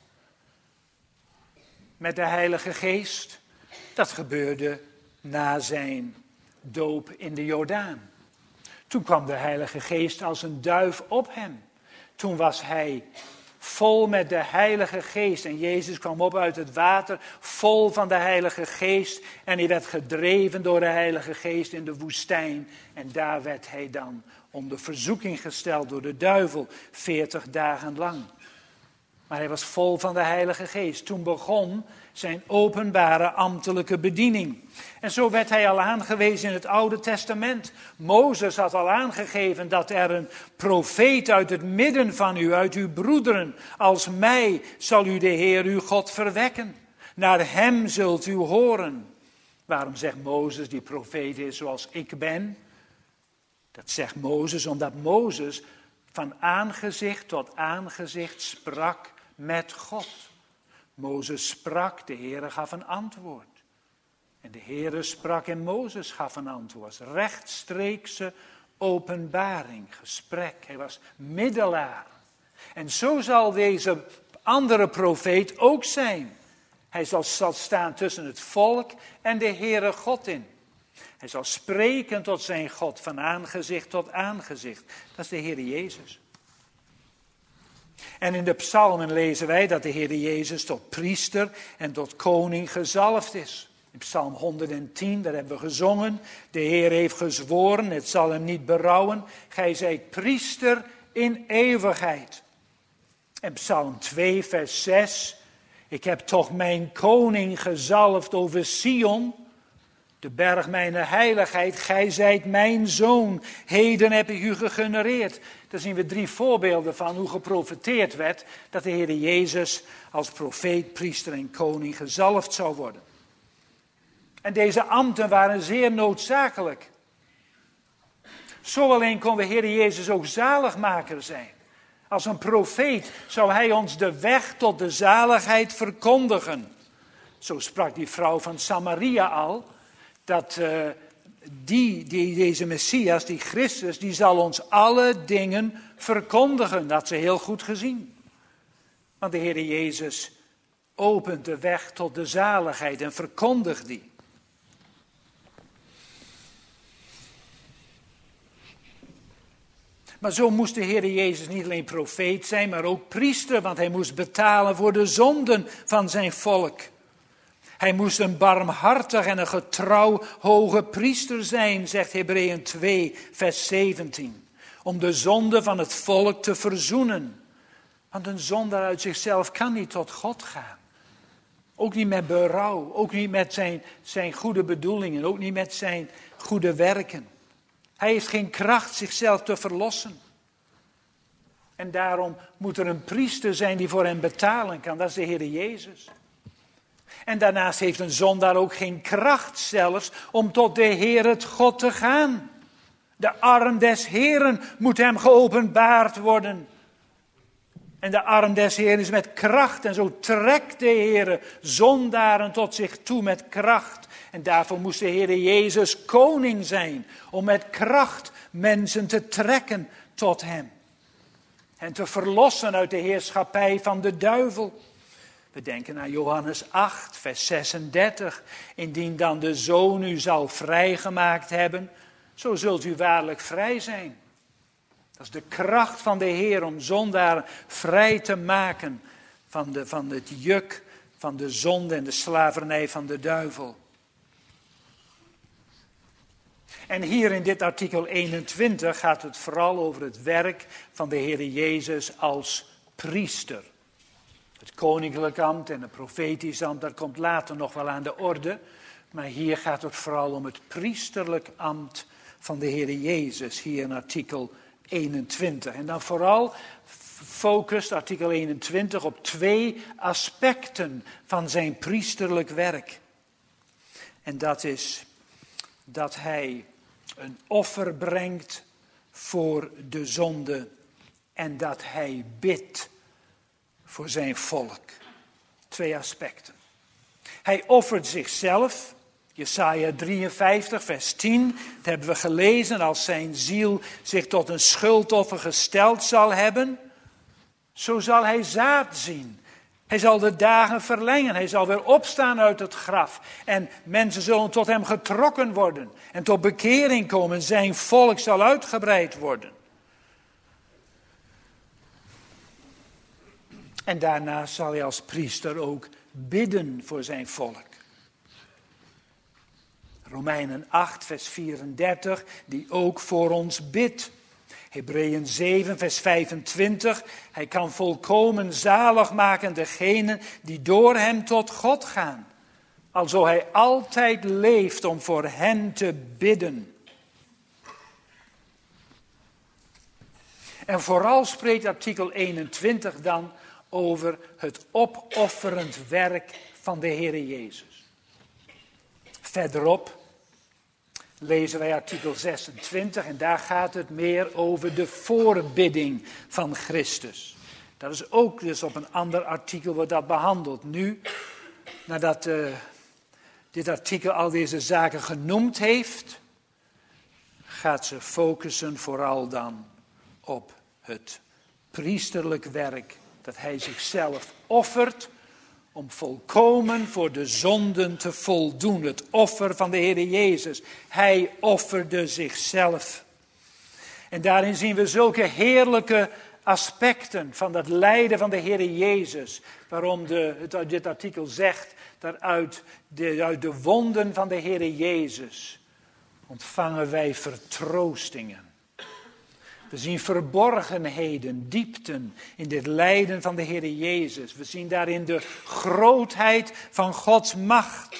Met de Heilige Geest. Dat gebeurde na zijn doop in de Jordaan. Toen kwam de Heilige Geest als een duif op hem. Toen was hij vol met de Heilige Geest. En Jezus kwam op uit het water, vol van de Heilige Geest. En hij werd gedreven door de Heilige Geest in de woestijn. En daar werd hij dan onder verzoeking gesteld door de duivel, veertig dagen lang. Maar hij was vol van de Heilige Geest. Toen begon zijn openbare ambtelijke bediening. En zo werd hij al aangewezen in het Oude Testament. Mozes had al aangegeven dat er een profeet uit het midden van u, uit uw broederen, als mij zal u de Heer uw God verwekken. Naar hem zult u horen. Waarom zegt Mozes, die profeet is zoals ik ben? Dat zegt Mozes omdat Mozes van aangezicht tot aangezicht sprak met God. Mozes sprak, de Heere gaf een antwoord. En de Heere sprak en Mozes gaf een antwoord. Rechtstreekse openbaring, gesprek. Hij was middelaar. En zo zal deze andere profeet ook zijn. Hij zal, zal staan tussen het volk en de Heere God in. Hij zal spreken tot zijn God van aangezicht tot aangezicht. Dat is de Heer Jezus. En in de psalmen lezen wij dat de Heer Jezus tot priester en tot koning gezalfd is. In psalm honderdtien, daar hebben we gezongen. De Heer heeft gezworen, het zal hem niet berouwen. Gij zijt priester in eeuwigheid. En psalm twee, vers zes. Ik heb toch mijn koning gezalfd over Sion, de berg mijn heiligheid. Gij zijt mijn zoon, heden heb ik u gegenereerd. Daar zien we drie voorbeelden van hoe geprofeteerd werd dat de Heer Jezus als profeet, priester en koning gezalfd zou worden. En deze ambten waren zeer noodzakelijk. Zo alleen kon de Heer Jezus ook zaligmaker zijn. Als een profeet zou hij ons de weg tot de zaligheid verkondigen. Zo sprak die vrouw van Samaria al, dat uh, die, die, deze Messias, die Christus, die zal ons alle dingen verkondigen. Dat had ze heel goed gezien. Want de Heer Jezus opent de weg tot de zaligheid en verkondigt die. Maar zo moest de Heer Jezus niet alleen profeet zijn, maar ook priester, want hij moest betalen voor de zonden van zijn volk. Hij moest een barmhartig en een getrouw hoge priester zijn, zegt Hebreeën twee, vers zeventien. Om de zonde van het volk te verzoenen. Want een zondaar uit zichzelf kan niet tot God gaan. Ook niet met berouw, ook niet met zijn, zijn goede bedoelingen, ook niet met zijn goede werken. Hij heeft geen kracht zichzelf te verlossen. En daarom moet er een priester zijn die voor hem betalen kan. Dat is de Heer Jezus. En daarnaast heeft een zondaar ook geen kracht zelfs om tot de Heer het God te gaan. De arm des Heeren moet hem geopenbaard worden. En de arm des Heeren is met kracht. En zo trekt de Heer zondaren tot zich toe met kracht. En daarvoor moest de Heer Jezus koning zijn. Om met kracht mensen te trekken tot hem. En te verlossen uit de heerschappij van de duivel. We denken aan Johannes acht, vers zesendertig. Indien dan de Zoon u zal vrijgemaakt hebben, zo zult u waarlijk vrij zijn. Dat is de kracht van de Heer om zondaren vrij te maken van, de, van het juk van de zonde en de slavernij van de duivel. En hier in dit artikel eenentwintig gaat het vooral over het werk van de Heer Jezus als priester. Het koninklijk ambt en het profetisch ambt, dat komt later nog wel aan de orde. Maar hier gaat het vooral om het priesterlijk ambt van de Heer Jezus, hier in artikel eenentwintig. En dan vooral focust artikel eenentwintig op twee aspecten van zijn priesterlijk werk. En dat is dat hij een offer brengt voor de zonde en dat hij bidt voor zijn volk. Twee aspecten. Hij offert zichzelf. Jesaja drieënvijftig, vers tien, dat hebben we gelezen. Als zijn ziel zich tot een schuldoffer gesteld zal hebben, zo zal hij zaad zien. Hij zal de dagen verlengen. Hij zal weer opstaan uit het graf. En mensen zullen tot hem getrokken worden. En tot bekering komen. Zijn volk zal uitgebreid worden. En daarna zal hij als priester ook bidden voor zijn volk. Romeinen acht, vers vierendertig, die ook voor ons bidt. Hebreeën zeven, vers vijfentwintig. Hij kan volkomen zalig maken degenen die door hem tot God gaan. Alzo hij altijd leeft om voor hen te bidden. En vooral spreekt artikel eenentwintig dan over het opofferend werk van de Heere Jezus. Verderop lezen wij artikel zesentwintig en daar gaat het meer over de voorbidding van Christus. Dat is ook dus op een ander artikel wordt dat behandeld. Nu, nadat uh, dit artikel al deze zaken genoemd heeft, gaat ze focussen vooral dan op het priesterlijk werk. Dat hij zichzelf offert om volkomen voor de zonden te voldoen. Het offer van de Heer Jezus. Hij offerde zichzelf. En daarin zien we zulke heerlijke aspecten van dat lijden van de Heer Jezus. Waarom de, het, dit artikel zegt, dat uit de, uit de wonden van de Heer Jezus ontvangen wij vertroostingen. We zien verborgenheden, diepten in dit lijden van de Heer Jezus. We zien daarin de grootheid van Gods macht.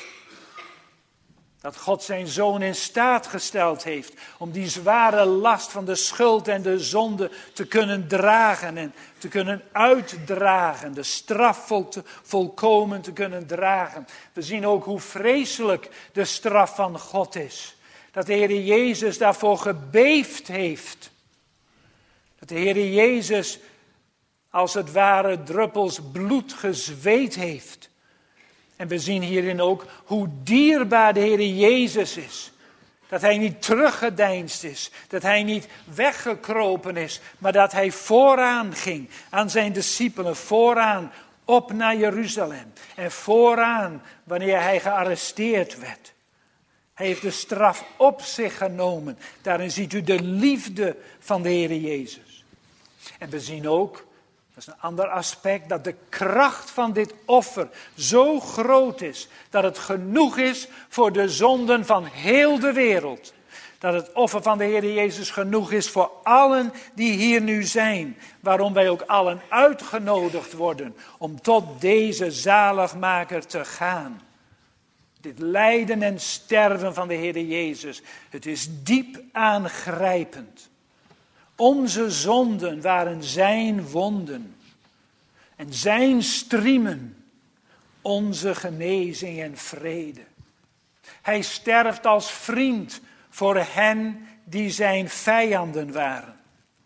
Dat God zijn Zoon in staat gesteld heeft om die zware last van de schuld en de zonde te kunnen dragen en te kunnen uitdragen. De straf vol te, volkomen te kunnen dragen. We zien ook hoe vreselijk de straf van God is. Dat de Heer Jezus daarvoor gebeefd heeft. Dat de Heer Jezus als het ware druppels bloed gezweet heeft. En we zien hierin ook hoe dierbaar de Heer Jezus is. Dat hij niet teruggedeinsd is. Dat hij niet weggekropen is. Maar dat hij vooraan ging aan zijn discipelen. Vooraan op naar Jeruzalem. En vooraan wanneer hij gearresteerd werd. Hij heeft de straf op zich genomen. Daarin ziet u de liefde van de Heer Jezus. En we zien ook, dat is een ander aspect, dat de kracht van dit offer zo groot is. Dat het genoeg is voor de zonden van heel de wereld. Dat het offer van de Heer Jezus genoeg is voor allen die hier nu zijn. Waarom wij ook allen uitgenodigd worden om tot deze zaligmaker te gaan. Dit lijden en sterven van de Heer Jezus, het is diep aangrijpend. Onze zonden waren zijn wonden en zijn striemen, onze genezing en vrede. Hij sterft als vriend voor hen die zijn vijanden waren.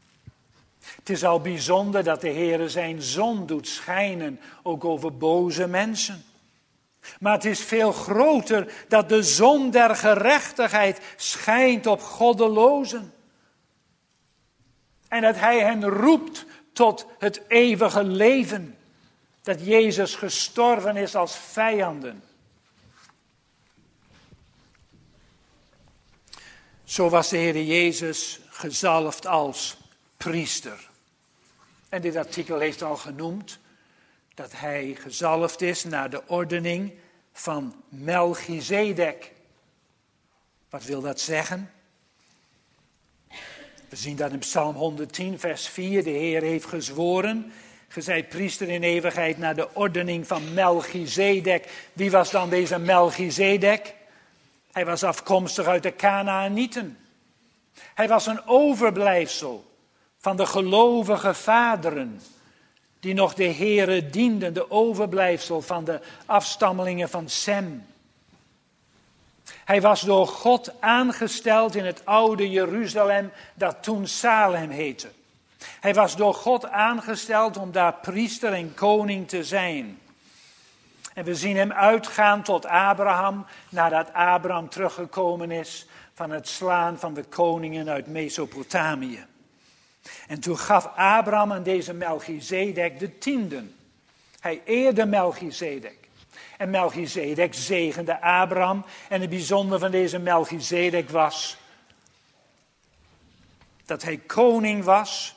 Het is al bijzonder dat de Heer zijn zon doet schijnen, ook over boze mensen. Maar het is veel groter dat de zon der gerechtigheid schijnt op goddelozen. En dat hij hen roept tot het eeuwige leven. Dat Jezus gestorven is als vijanden. Zo was de Heer Jezus gezalfd als priester. En dit artikel heeft al genoemd dat hij gezalfd is naar de ordening van Melchizedek. Wat wil dat zeggen? We zien dat in Psalm honderdtien, vers vier. De Heer heeft gezworen. Ge zijt priester in eeuwigheid naar de ordening van Melchizedek. Wie was dan deze Melchizedek? Hij was afkomstig uit de Kanaanieten. Hij was een overblijfsel van de gelovige vaderen. Die nog de Heere dienden. De overblijfsel van de afstammelingen van Sem. Hij was door God aangesteld in het oude Jeruzalem, dat toen Salem heette. Hij was door God aangesteld om daar priester en koning te zijn. En we zien hem uitgaan tot Abraham, nadat Abraham teruggekomen is van het slaan van de koningen uit Mesopotamië. En toen gaf Abraham aan deze Melchizedek de tienden. Hij eerde Melchizedek. En Melchizedek zegende Abraham. En het bijzondere van deze Melchizedek was dat hij koning was.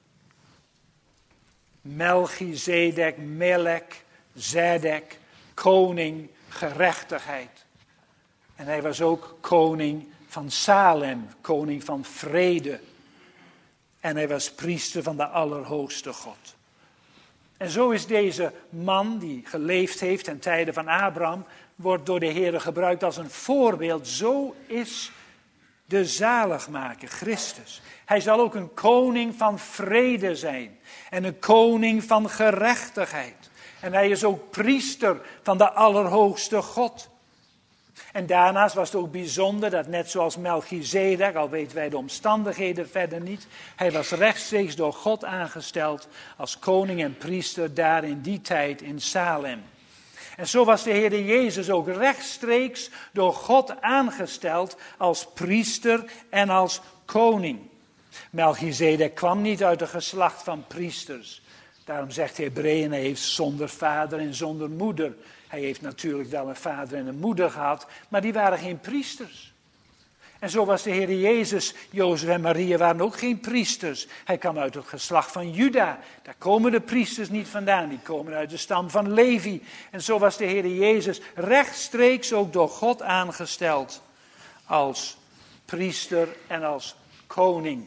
Melchizedek, Melek, Zedek, koning, gerechtigheid. En hij was ook koning van Salem, koning van vrede. En hij was priester van de Allerhoogste God. En zo is deze man die geleefd heeft ten tijde van Abraham, wordt door de Heer gebruikt als een voorbeeld. Zo is de zaligmaker, Christus. Hij zal ook een koning van vrede zijn en een koning van gerechtigheid. En hij is ook priester van de Allerhoogste God. En daarnaast was het ook bijzonder dat net zoals Melchizedek, al weten wij de omstandigheden verder niet, hij was rechtstreeks door God aangesteld als koning en priester daar in die tijd in Salem. En zo was de Heer Jezus ook rechtstreeks door God aangesteld als priester en als koning. Melchizedek kwam niet uit een geslacht van priesters. Daarom zegt Hebreeën, hij heeft zonder vader en zonder moeder. Hij heeft natuurlijk wel een vader en een moeder gehad, maar die waren geen priesters. En zo was de Heer Jezus, Jozef en Maria waren ook geen priesters. Hij kwam uit het geslacht van Juda. Daar komen de priesters niet vandaan, die komen uit de stam van Levi. En zo was de Heer Jezus rechtstreeks ook door God aangesteld als priester en als koning.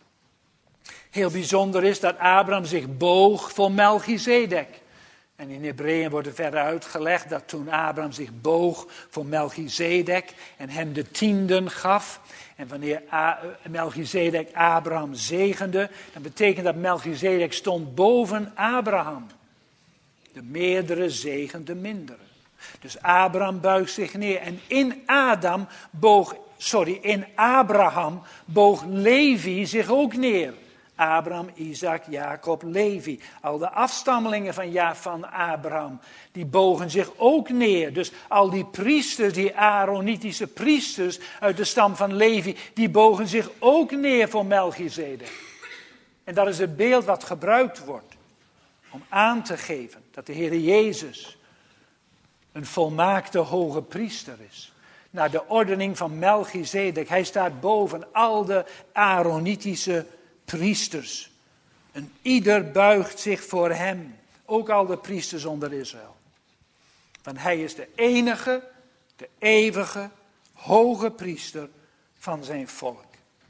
Heel bijzonder is dat Abraham zich boog voor Melchizedek. En in Hebreeën wordt er verder uitgelegd dat toen Abraham zich boog voor Melchizedek en hem de tienden gaf. En wanneer Melchizedek Abraham zegende, dan betekent dat Melchizedek stond boven Abraham. De meerdere zegent de mindere. Dus Abraham buigt zich neer. En in Adam boog, sorry, in Abraham boog Levi zich ook neer. Abraham, Isaac, Jacob, Levi. Al de afstammelingen van, ja, van Abraham, die bogen zich ook neer. Dus al die priesters, die Aaronitische priesters uit de stam van Levi, die bogen zich ook neer voor Melchizedek. En dat is het beeld wat gebruikt wordt om aan te geven dat de Heer Jezus een volmaakte hoge priester is. Naar de ordening van Melchizedek. Hij staat boven al de Aaronitische priesters. En ieder buigt zich voor hem. Ook al de priesters onder Israël. Want hij is de enige, de eeuwige, hoge priester van zijn volk.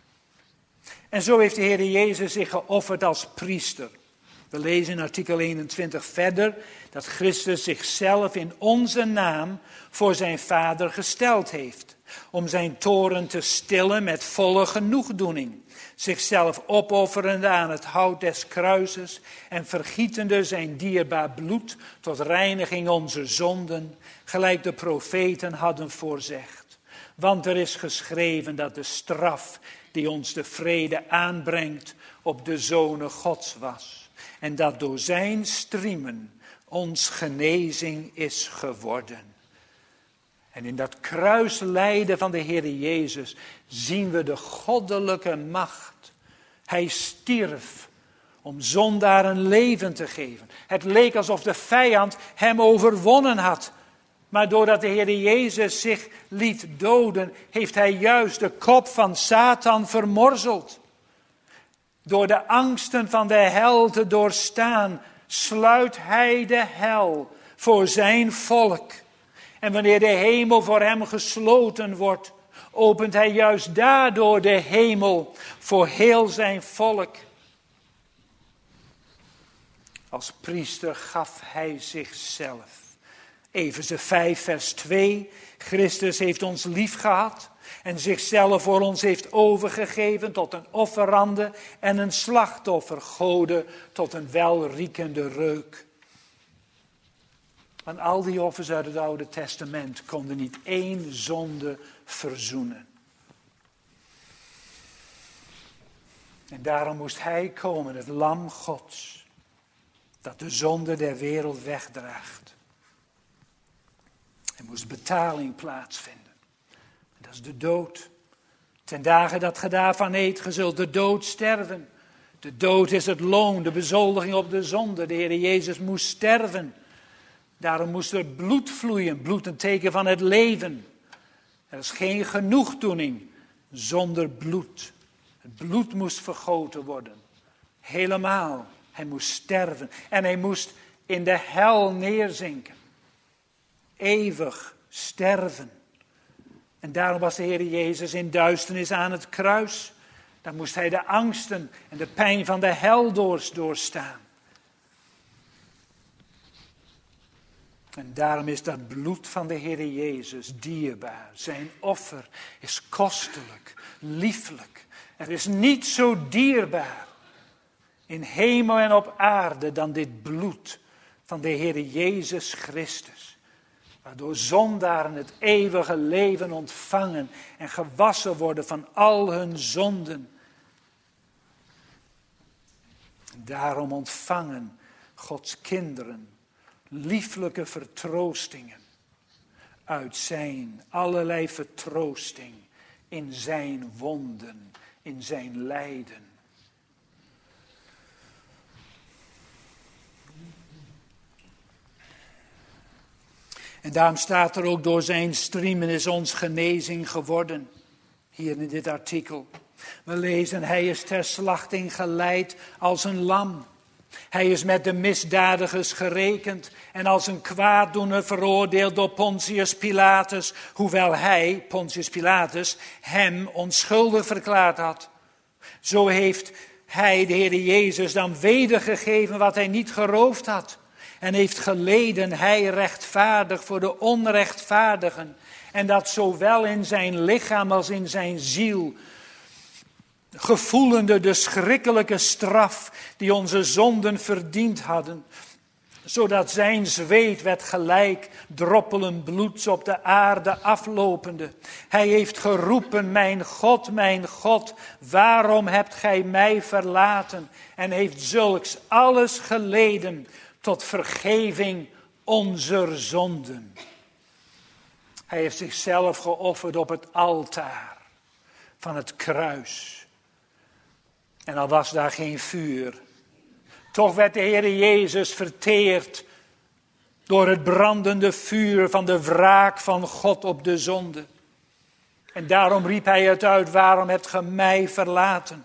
En zo heeft de Heer Jezus zich geofferd als priester. We lezen in artikel eenentwintig verder dat Christus zichzelf in onze naam voor zijn Vader gesteld heeft. Om zijn toorn te stillen met volle genoegdoening. Zichzelf opofferende aan het hout des kruises en vergietende zijn dierbaar bloed tot reiniging onze zonden, gelijk de profeten hadden voorzegd. Want er is geschreven dat de straf die ons de vrede aanbrengt op de Zonen Gods was. En dat door zijn striemen ons genezing is geworden. En in dat kruislijden van de Heer Jezus zien we de goddelijke macht. Hij stierf om zondaren leven te geven. Het leek alsof de vijand hem overwonnen had. Maar doordat de Heer Jezus zich liet doden, heeft hij juist de kop van Satan vermorzeld. Door de angsten van de hel te doorstaan, sluit hij de hel voor zijn volk. En wanneer de hemel voor hem gesloten wordt, opent hij juist daardoor de hemel voor heel zijn volk. Als priester gaf hij zichzelf. Efeze vijf vers twee. Christus heeft ons lief gehad en zichzelf voor ons heeft overgegeven tot een offerande en een slachtoffer, gode tot een welriekende reuk. Want al die offers uit het Oude Testament konden niet één zonde verzoenen. En daarom moest hij komen, het lam Gods, dat de zonde der wereld wegdraagt. Er moest betaling plaatsvinden. Dat is de dood. Ten dagen dat ge daarvan eet, ge zult de dood sterven. De dood is het loon, de bezoldiging op de zonde. De Heer Jezus moest sterven. Daarom moest er bloed vloeien, bloed een teken van het leven. Er is geen genoegdoening zonder bloed. Het bloed moest vergoten worden. Helemaal. Hij moest sterven. En hij moest in de hel neerzinken. Eeuwig sterven. En daarom was de Heer Jezus in duisternis aan het kruis. Dan moest hij de angsten en de pijn van de hel doorstaan. En daarom is dat bloed van de Heer Jezus dierbaar. Zijn offer is kostelijk, lieflijk. Er is niets zo dierbaar in hemel en op aarde dan dit bloed van de Heer Jezus Christus. Waardoor zondaren het eeuwige leven ontvangen en gewassen worden van al hun zonden. Daarom ontvangen Gods kinderen lieflijke vertroostingen uit zijn allerlei vertroosting in zijn wonden, in zijn lijden. En daarom staat er ook: door zijn striemen is ons genezing geworden. Hier in dit artikel. We lezen: hij is ter slachting geleid als een lam. Hij is met de misdadigers gerekend en als een kwaaddoener veroordeeld door Pontius Pilatus, hoewel hij, Pontius Pilatus, hem onschuldig verklaard had. Zo heeft hij, de Heer Jezus, dan wedergegeven wat hij niet geroofd had. En heeft geleden, hij rechtvaardig voor de onrechtvaardigen. En dat zowel in zijn lichaam als in zijn ziel. Gevoelende de schrikkelijke straf die onze zonden verdiend hadden. Zodat zijn zweet werd gelijk droppelen bloeds op de aarde aflopende. Hij heeft geroepen: mijn God, mijn God, waarom hebt gij mij verlaten? En heeft zulks alles geleden tot vergeving onze zonden. Hij heeft zichzelf geofferd op het altaar van het kruis. En al was daar geen vuur, toch werd de Heer Jezus verteerd door het brandende vuur van de wraak van God op de zonde. En daarom riep hij het uit: waarom hebt ge mij verlaten?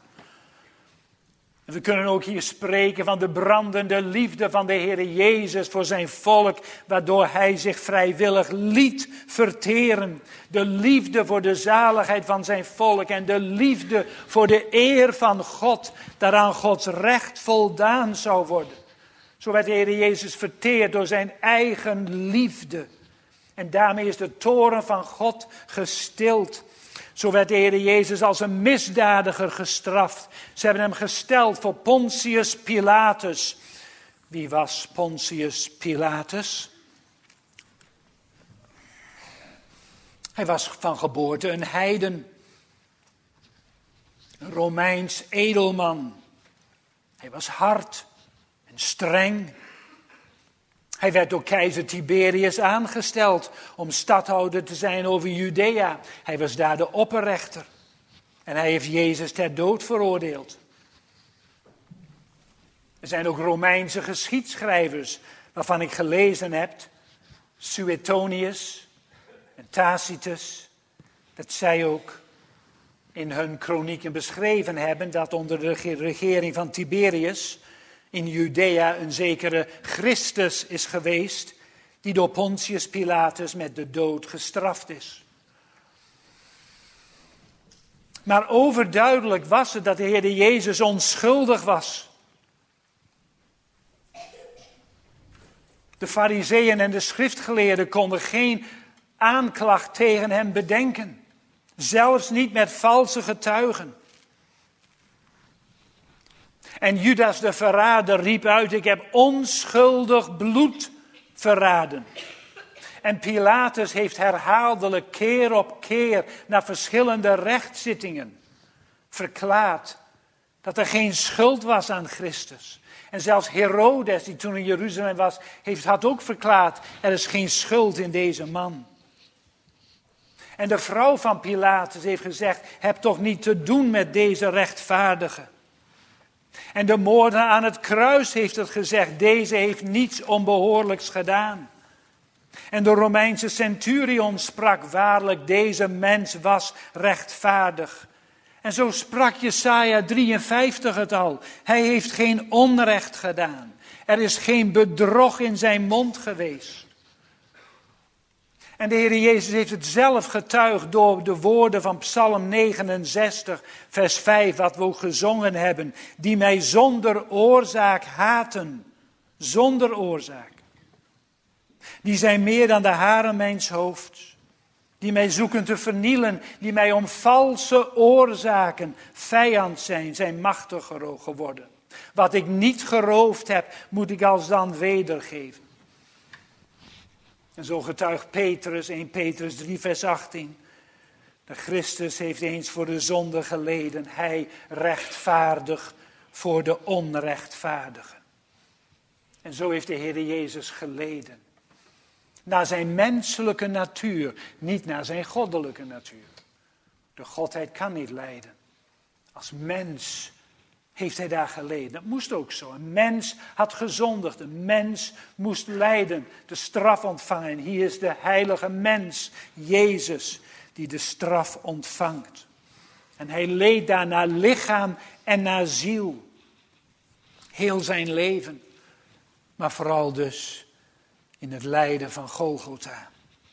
En we kunnen ook hier spreken van de brandende liefde van de Heer Jezus voor zijn volk, waardoor hij zich vrijwillig liet verteren. De liefde voor de zaligheid van zijn volk en de liefde voor de eer van God, daaraan Gods recht voldaan zou worden. Zo werd de Heer Jezus verteerd door zijn eigen liefde. En daarmee is de toorn van God gestild. Zo werd de Heer Jezus als een misdadiger gestraft. Ze hebben hem gesteld voor Pontius Pilatus. Wie was Pontius Pilatus? Hij was van geboorte een heiden. Een Romeins edelman. Hij was hard en streng. Hij werd door keizer Tiberius aangesteld om stadhouder te zijn over Judea. Hij was daar de opperrechter. En hij heeft Jezus ter dood veroordeeld. Er zijn ook Romeinse geschiedschrijvers waarvan ik gelezen heb. Suetonius en Tacitus. Dat zij ook in hun kronieken beschreven hebben dat onder de regering van Tiberius in Judea een zekere Christus is geweest, die door Pontius Pilatus met de dood gestraft is. Maar overduidelijk was het dat de Heer Jezus onschuldig was. De Farizeeën en de schriftgeleerden konden geen aanklacht tegen hem bedenken. Zelfs niet met valse getuigen. En Judas de verrader riep uit: ik heb onschuldig bloed verraden. En Pilatus heeft herhaaldelijk keer op keer na verschillende rechtszittingen verklaard dat er geen schuld was aan Christus. En zelfs Herodes, die toen in Jeruzalem was, heeft, had ook verklaard: er is geen schuld in deze man. En de vrouw van Pilatus heeft gezegd, heb toch niet te doen met deze rechtvaardige. En de moordenaar aan het kruis heeft het gezegd, deze heeft niets onbehoorlijks gedaan. En de Romeinse centurion sprak, waarlijk, deze mens was rechtvaardig. En zo sprak Jesaja drieënvijftig het al. Hij heeft geen onrecht gedaan. Er is geen bedrog in zijn mond geweest. En de Heer Jezus heeft het zelf getuigd door de woorden van Psalm negenenzestig, vers vijf, wat we ook gezongen hebben. Die mij zonder oorzaak haten. Zonder oorzaak. Die zijn meer dan de haren mijns hoofds. Die mij zoeken te vernielen. Die mij om valse oorzaken vijand zijn. Zijn machtiger geworden. Wat ik niet geroofd heb, moet ik alsdan wedergeven. En zo getuigt Petrus, eerste Petrus drie vers achttien. De Christus heeft eens voor de zonde geleden. Hij rechtvaardig voor de onrechtvaardigen. En zo heeft de Heer Jezus geleden. Naar zijn menselijke natuur, niet naar zijn goddelijke natuur. De godheid kan niet lijden. Als mens heeft hij daar geleden. Dat moest ook zo. Een mens had gezondigd. Een mens moest lijden, de straf ontvangen. En hier is de heilige mens, Jezus, die de straf ontvangt. En hij leed daar naar lichaam en naar ziel. Heel zijn leven. Maar vooral dus in het lijden van Golgotha.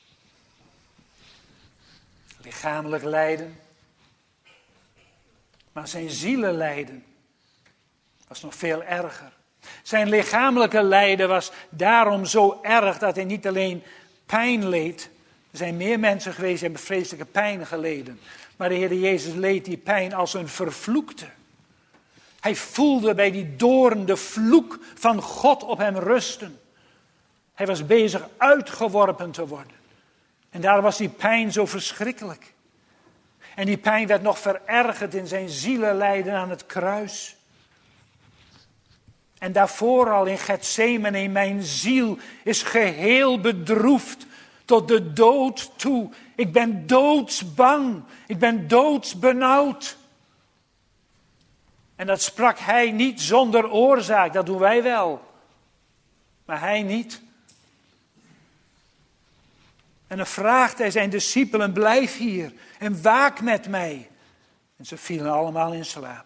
Lichamelijk lijden. Maar zijn zielenlijden was nog veel erger. Zijn lichamelijke lijden was daarom zo erg dat hij niet alleen pijn leed. Er zijn meer mensen geweest die hebben vreselijke pijn geleden. Maar de Heer Jezus leed die pijn als een vervloekte. Hij voelde bij die doorn de vloek van God op hem rusten. Hij was bezig uitgeworpen te worden. En daar was die pijn zo verschrikkelijk. En die pijn werd nog verergerd in zijn zielenlijden aan het kruis. En daarvoor al in Getsemane, mijn ziel is geheel bedroefd tot de dood toe. Ik ben doodsbang, ik ben doodsbenauwd. En dat sprak hij niet zonder oorzaak, dat doen wij wel. Maar hij niet. En dan vraagt hij zijn discipelen, blijf hier en waak met mij. En ze vielen allemaal in slaap.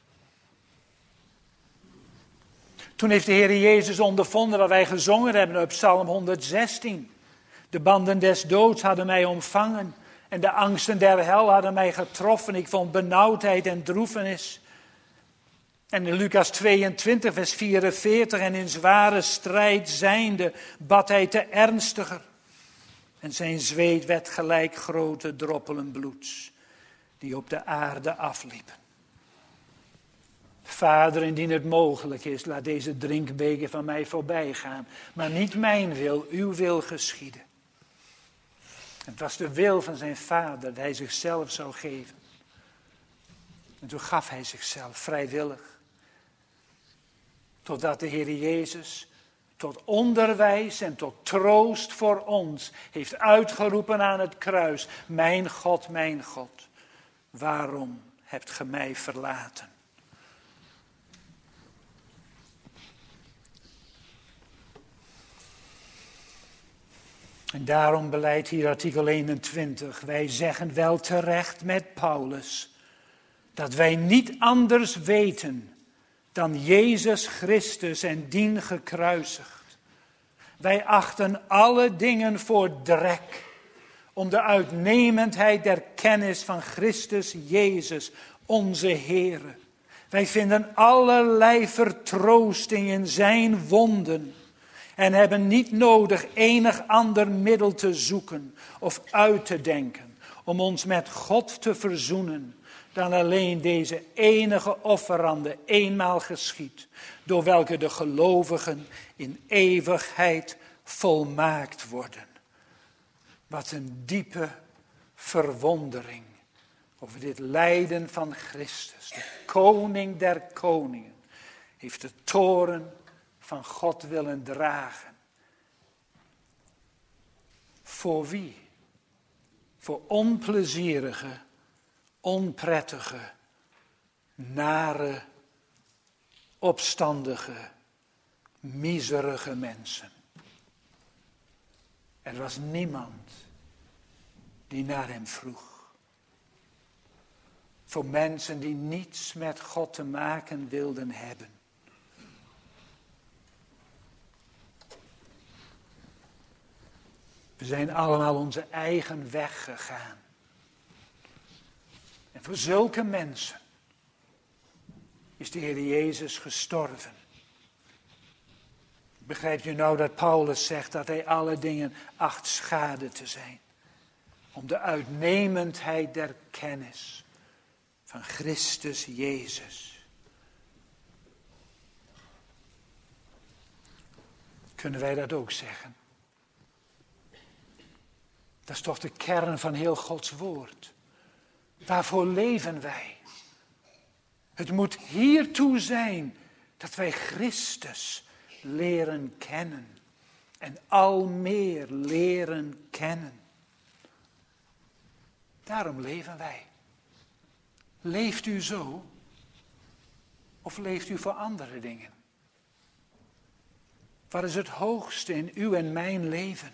Toen heeft de Heer Jezus ondervonden wat wij gezongen hebben op Psalm honderdzestien. De banden des doods hadden mij omvangen en de angsten der hel hadden mij getroffen. Ik vond benauwdheid en droefenis. En in Lucas tweeëntwintig, vers vierenveertig, en in zware strijd zijnde bad hij te ernstiger. En zijn zweet werd gelijk grote droppelen bloeds, die op de aarde afliepen. Vader, indien het mogelijk is, laat deze drinkbeker van mij voorbij gaan. Maar niet mijn wil, uw wil geschieden. Het was de wil van zijn vader dat hij zichzelf zou geven. En toen gaf hij zichzelf vrijwillig. Totdat de Heer Jezus tot onderwijs en tot troost voor ons heeft uitgeroepen aan het kruis. Mijn God, mijn God, waarom hebt ge mij verlaten? En daarom beleidt hier artikel eenentwintig. Wij zeggen wel terecht met Paulus dat wij niet anders weten dan Jezus Christus en dien gekruisigd. Wij achten alle dingen voor drek om de uitnemendheid der kennis van Christus Jezus, onze Heere. Wij vinden allerlei vertroosting in zijn wonden en hebben niet nodig enig ander middel te zoeken of uit te denken om ons met God te verzoenen dan alleen deze enige offerande eenmaal geschied, door welke de gelovigen in eeuwigheid volmaakt worden. Wat een diepe verwondering over dit lijden van Christus, de koning der koningen, heeft de toorn van God willen dragen. Voor wie? voor onplezierige, onprettige, nare, opstandige, miserige mensen. Er was niemand die naar hem vroeg. Voor mensen die niets met God te maken wilden hebben. We zijn allemaal onze eigen weg gegaan. En voor zulke mensen is de Heer Jezus gestorven. Begrijpt u nou dat Paulus zegt dat hij alle dingen acht schade te zijn? Om de uitnemendheid der kennis van Christus Jezus. Kunnen wij dat ook zeggen? Dat is toch de kern van heel Gods woord. Waarvoor leven wij? Het moet hiertoe zijn dat wij Christus leren kennen. En al meer leren kennen. Daarom leven wij. Leeft u zo? Of leeft u voor andere dingen? Wat is het hoogste in uw en mijn leven?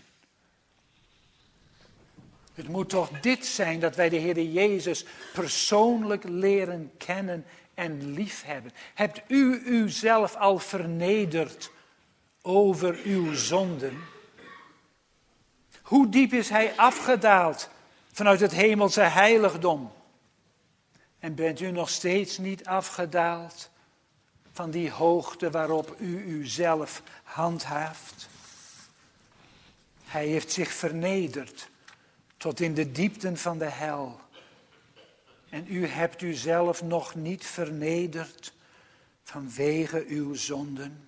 Het moet toch dit zijn dat wij de Heer Jezus persoonlijk leren kennen en liefhebben. Hebt u uzelf al vernederd over uw zonden? Hoe diep is hij afgedaald vanuit het hemelse heiligdom? En bent u nog steeds niet afgedaald van die hoogte waarop u uzelf handhaaft? Hij heeft zich vernederd tot in de diepten van de hel. En u hebt uzelf nog niet vernederd vanwege uw zonden.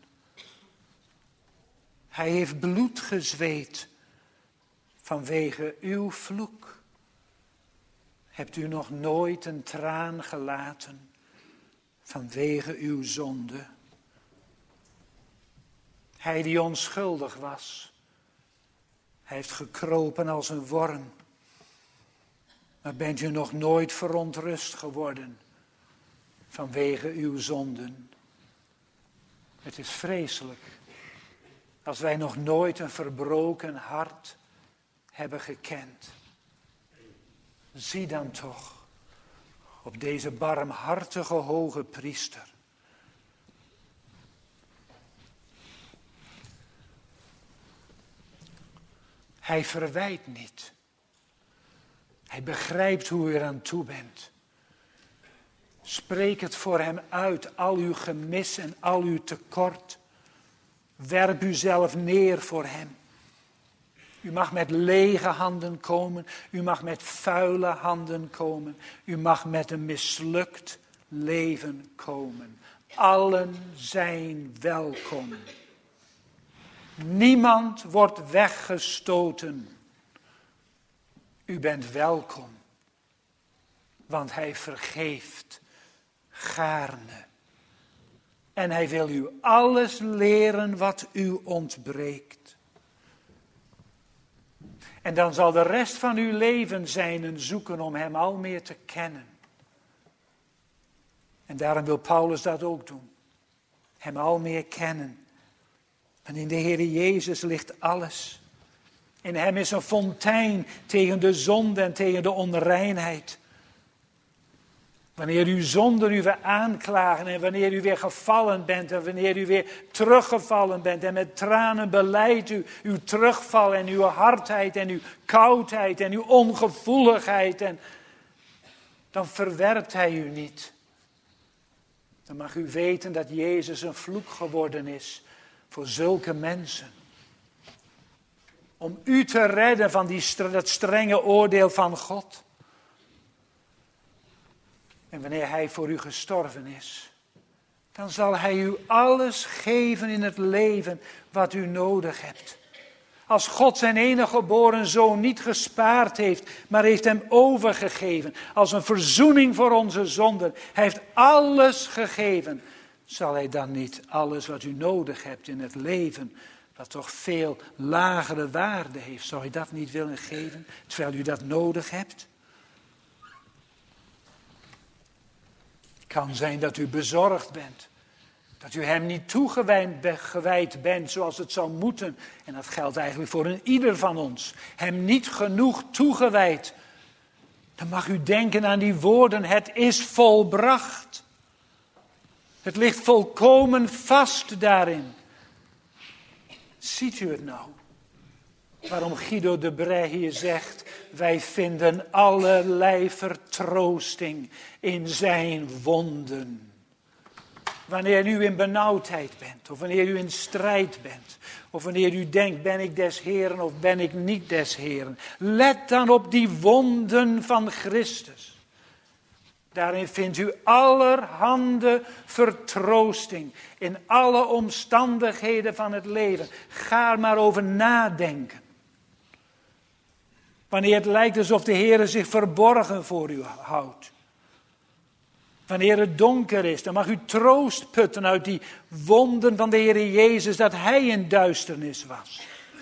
Hij heeft bloed gezweet vanwege uw vloek. Hebt u nog nooit een traan gelaten vanwege uw zonde? Hij die onschuldig was, hij heeft gekropen als een worm. Maar bent u nog nooit verontrust geworden vanwege uw zonden? Het is vreselijk als wij nog nooit een verbroken hart hebben gekend. Zie dan toch op deze barmhartige hoge priester. Hij verwijt niet. Hij begrijpt hoe u eraan toe bent. Spreek het voor hem uit, al uw gemis en al uw tekort. Werp uzelf neer voor hem. U mag met lege handen komen. U mag met vuile handen komen. U mag met een mislukt leven komen. Allen zijn welkom. Niemand wordt weggestoten. U bent welkom. Want hij vergeeft gaarne. En hij wil u alles leren wat u ontbreekt. En dan zal de rest van uw leven zijn een zoeken om hem al meer te kennen. En daarom wil Paulus dat ook doen. Hem al meer kennen. En in de Heer Jezus ligt alles. In hem is een fontein tegen de zonde en tegen de onreinheid. Wanneer uw zonden u weer aanklagen en wanneer u weer gevallen bent en wanneer u weer teruggevallen bent en met tranen belijdt u uw terugval en uw hardheid en uw koudheid en uw ongevoeligheid, en dan verwerpt hij u niet. Dan mag u weten dat Jezus een vloek geworden is voor zulke mensen. Om u te redden van die, dat strenge oordeel van God. En wanneer hij voor u gestorven is, dan zal hij u alles geven in het leven wat u nodig hebt. Als God zijn enige geboren zoon niet gespaard heeft, maar heeft hem overgegeven als een verzoening voor onze zonden. Hij heeft alles gegeven. Zal hij dan niet alles wat u nodig hebt in het leven wat toch veel lagere waarde heeft. Zou je dat niet willen geven, terwijl u dat nodig hebt? Het kan zijn dat u bezorgd bent. Dat u hem niet toegewijd bent zoals het zou moeten. En dat geldt eigenlijk voor een ieder van ons. Hem niet genoeg toegewijd. Dan mag u denken aan die woorden, het is volbracht. Het ligt volkomen vast daarin. Ziet u het nou? Waarom Guido de Brij hier zegt, wij vinden allerlei vertroosting in zijn wonden. Wanneer u in benauwdheid bent, of wanneer u in strijd bent, of wanneer u denkt, ben ik des Heren of ben ik niet des Heren. Let dan op die wonden van Christus. Daarin vindt u allerhande vertroosting in alle omstandigheden van het leven. Ga er maar over nadenken. Wanneer het lijkt alsof de Heer zich verborgen voor u houdt. Wanneer het donker is, dan mag u troost putten uit die wonden van de Heer Jezus, dat Hij in duisternis was.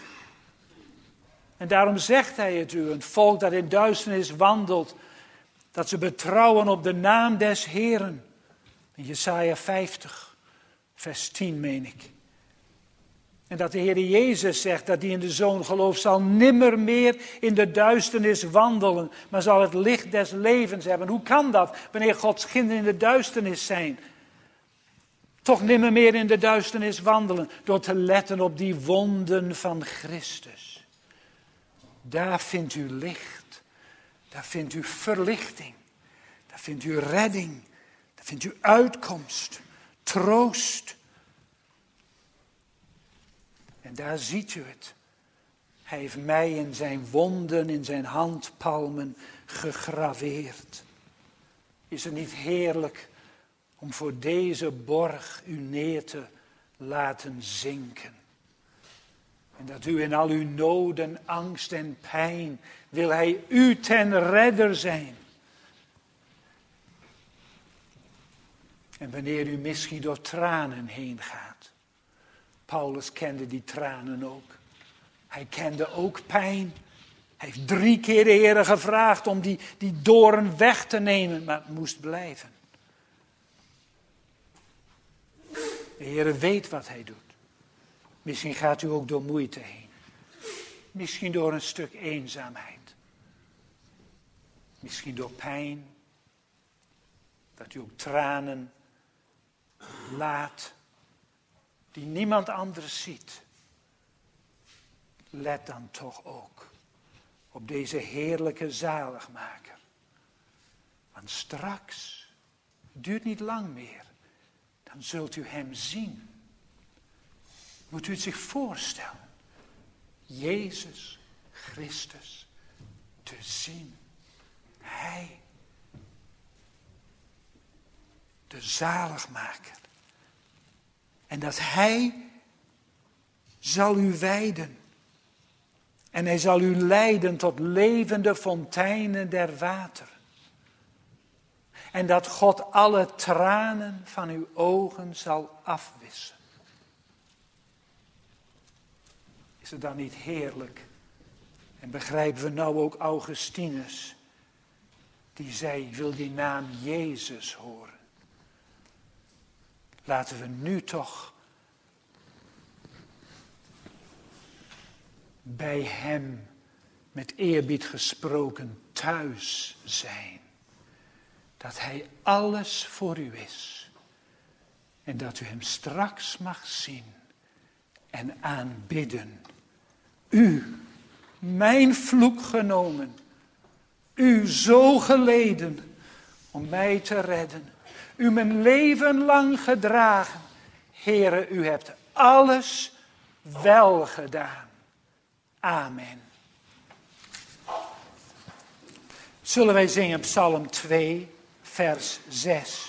En daarom zegt Hij het u, een volk dat in duisternis wandelt, dat ze betrouwen op de naam des Heeren. In Jesaja vijftig, vers tien meen ik. En dat de Heer Jezus zegt dat die in de Zoon gelooft, zal nimmer meer in de duisternis wandelen, maar zal het licht des levens hebben. Hoe kan dat, wanneer Gods kinderen in de duisternis zijn? Toch nimmer meer in de duisternis wandelen, door te letten op die wonden van Christus. Daar vindt u licht, daar vindt u verlichting, daar vindt u redding, daar vindt u uitkomst, troost. En daar ziet u het. Hij heeft mij in zijn wonden, in zijn handpalmen gegraveerd. Is het niet heerlijk om voor deze borg u neer te laten zinken? En dat u in al uw noden, angst en pijn, wil hij u ten redder zijn. En wanneer u misschien door tranen heen gaat. Paulus kende die tranen ook. Hij kende ook pijn. Hij heeft drie keer de Heer gevraagd om die, die doorn weg te nemen, maar het moest blijven. De Heer weet wat hij doet. Misschien gaat u ook door moeite heen. Misschien door een stuk eenzaamheid. Misschien door pijn. Dat u ook tranen laat die niemand anders ziet. Let dan toch ook op deze heerlijke zaligmaker. Want straks, het duurt niet lang meer, dan zult u hem zien. Moet u het zich voorstellen. Jezus Christus te zien. Hij, de zaligmaker. En dat hij zal u wijden. En hij zal u leiden tot levende fonteinen der water. En dat God alle tranen van uw ogen zal afwissen. Is het dan niet heerlijk? En begrijpen we nou ook Augustinus, die zei, ik wil die naam Jezus horen. Laten we nu toch bij hem, met eerbied gesproken, thuis zijn. Dat hij alles voor u is. En dat u hem straks mag zien en aanbidden. U, mijn vloek genomen. U zo geleden om mij te redden. U mijn leven lang gedragen. Heere, u hebt alles wel gedaan. Amen. Zullen wij zingen Psalm twee, vers zes.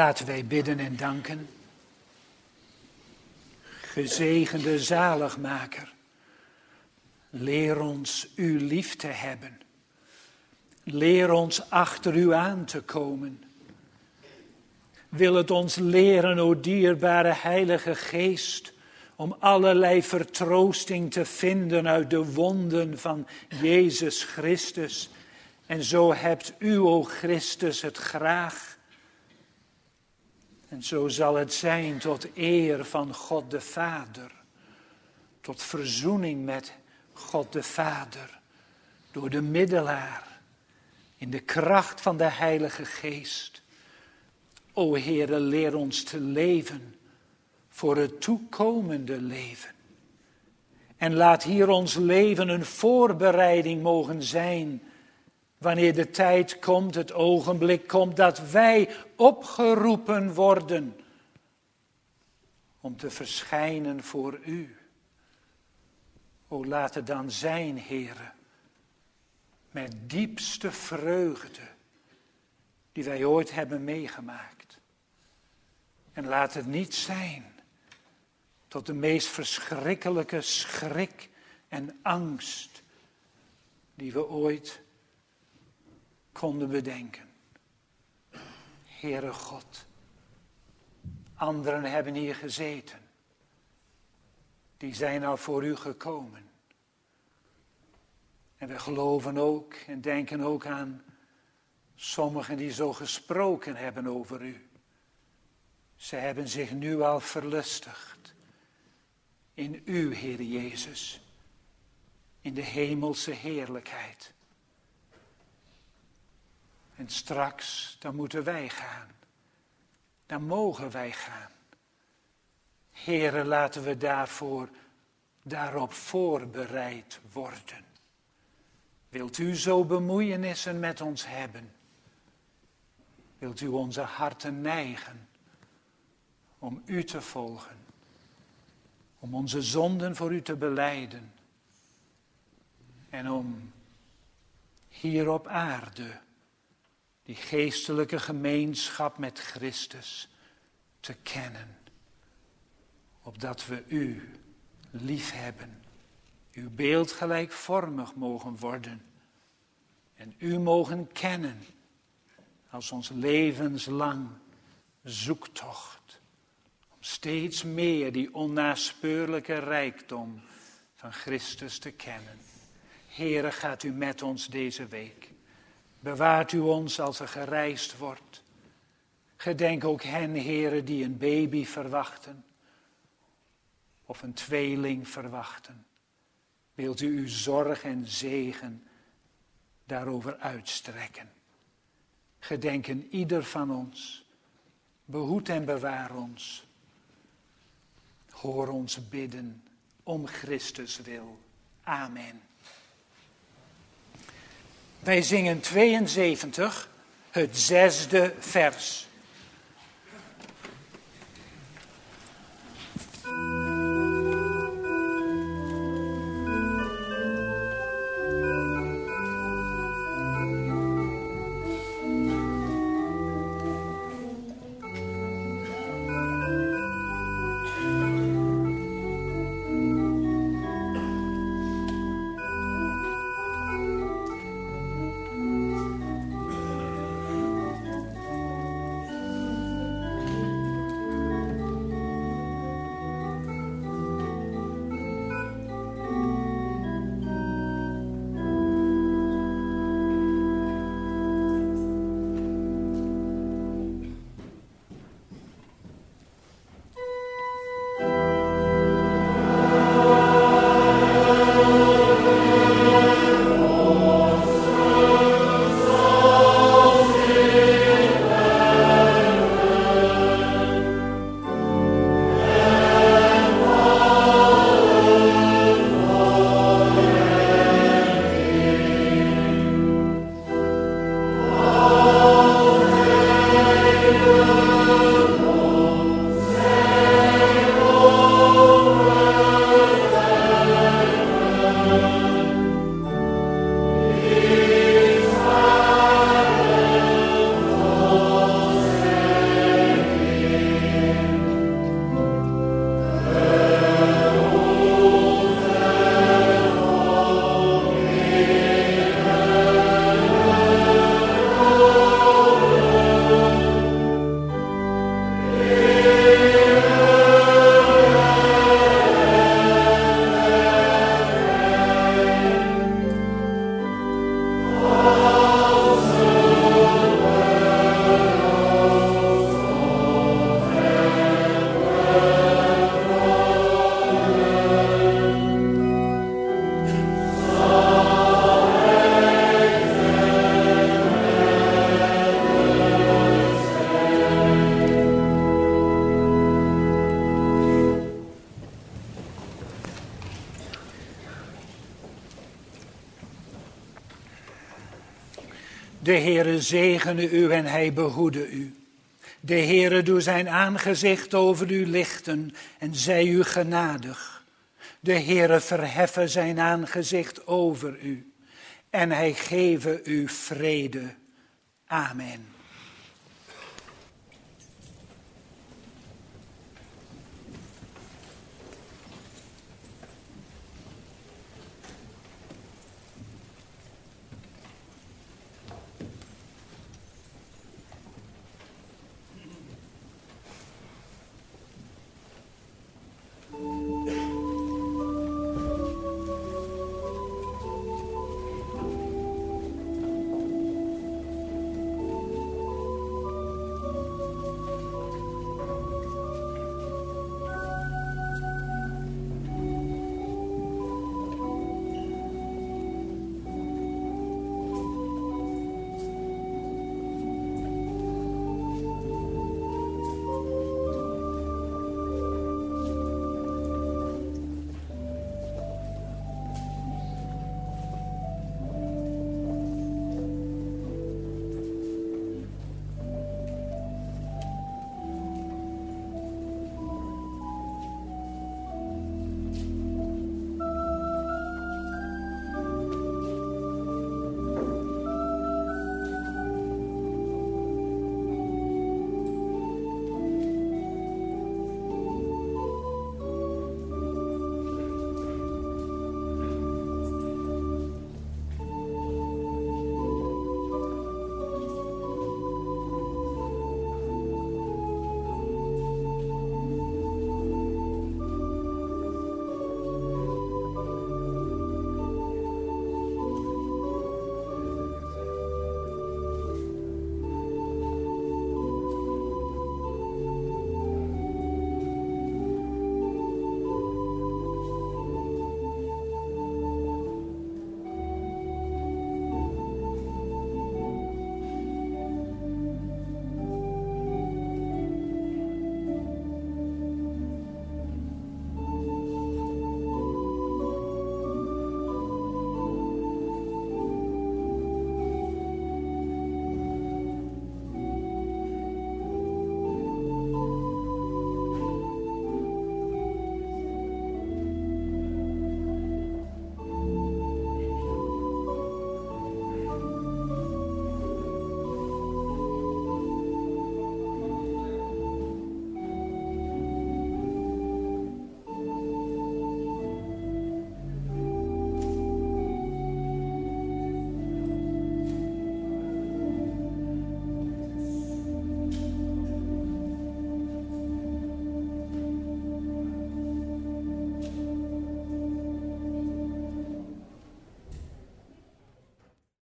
Laten wij bidden en danken. Gezegende zaligmaker, leer ons u lief te hebben. Leer ons achter u aan te komen. Wil het ons leren, o dierbare Heilige Geest, om allerlei vertroosting te vinden uit de wonden van Jezus Christus. En zo hebt u, o Christus, het graag. En zo zal het zijn tot eer van God de Vader. Tot verzoening met God de Vader. Door de middelaar. In de kracht van de Heilige Geest. O Heere, leer ons te leven. Voor het toekomende leven. En laat hier ons leven een voorbereiding mogen zijn. Wanneer de tijd komt, het ogenblik komt, dat wij opgeroepen worden om te verschijnen voor u. O, laat het dan zijn, Heere, met diepste vreugde die wij ooit hebben meegemaakt. En laat het niet zijn tot de meest verschrikkelijke schrik en angst die we ooit konden bedenken. Heere God, anderen hebben hier gezeten. Die zijn al voor u gekomen. En we geloven ook en denken ook aan sommigen die zo gesproken hebben over u. Ze hebben zich nu al verlustigd in u, Heer Jezus, in de hemelse heerlijkheid. En straks, dan moeten wij gaan. Dan mogen wij gaan. Heere, laten we daarvoor, daarop voorbereid worden. Wilt u zo bemoeienissen met ons hebben? Wilt u onze harten neigen om u te volgen? Om onze zonden voor u te belijden. En om hier op aarde die geestelijke gemeenschap met Christus te kennen. Opdat we u lief hebben. Uw beeld gelijkvormig mogen worden. En u mogen kennen als ons levenslang zoektocht. Om steeds meer die onnaspeurlijke rijkdom van Christus te kennen. Heere, gaat u met ons deze week. Bewaart u ons als er gereisd wordt. Gedenk ook hen, Heere, die een baby verwachten. Of een tweeling verwachten. Wilt u uw zorg en zegen daarover uitstrekken. Gedenken ieder van ons. Behoed en bewaar ons. Hoor ons bidden om Christus wil. Amen. Wij zingen tweeënzeventig, het zesde vers. De Heere zegene u en hij behoede u. De Heere doe zijn aangezicht over u lichten en zij u genadig. De Heere verheffen zijn aangezicht over u en hij geve u vrede. Amen.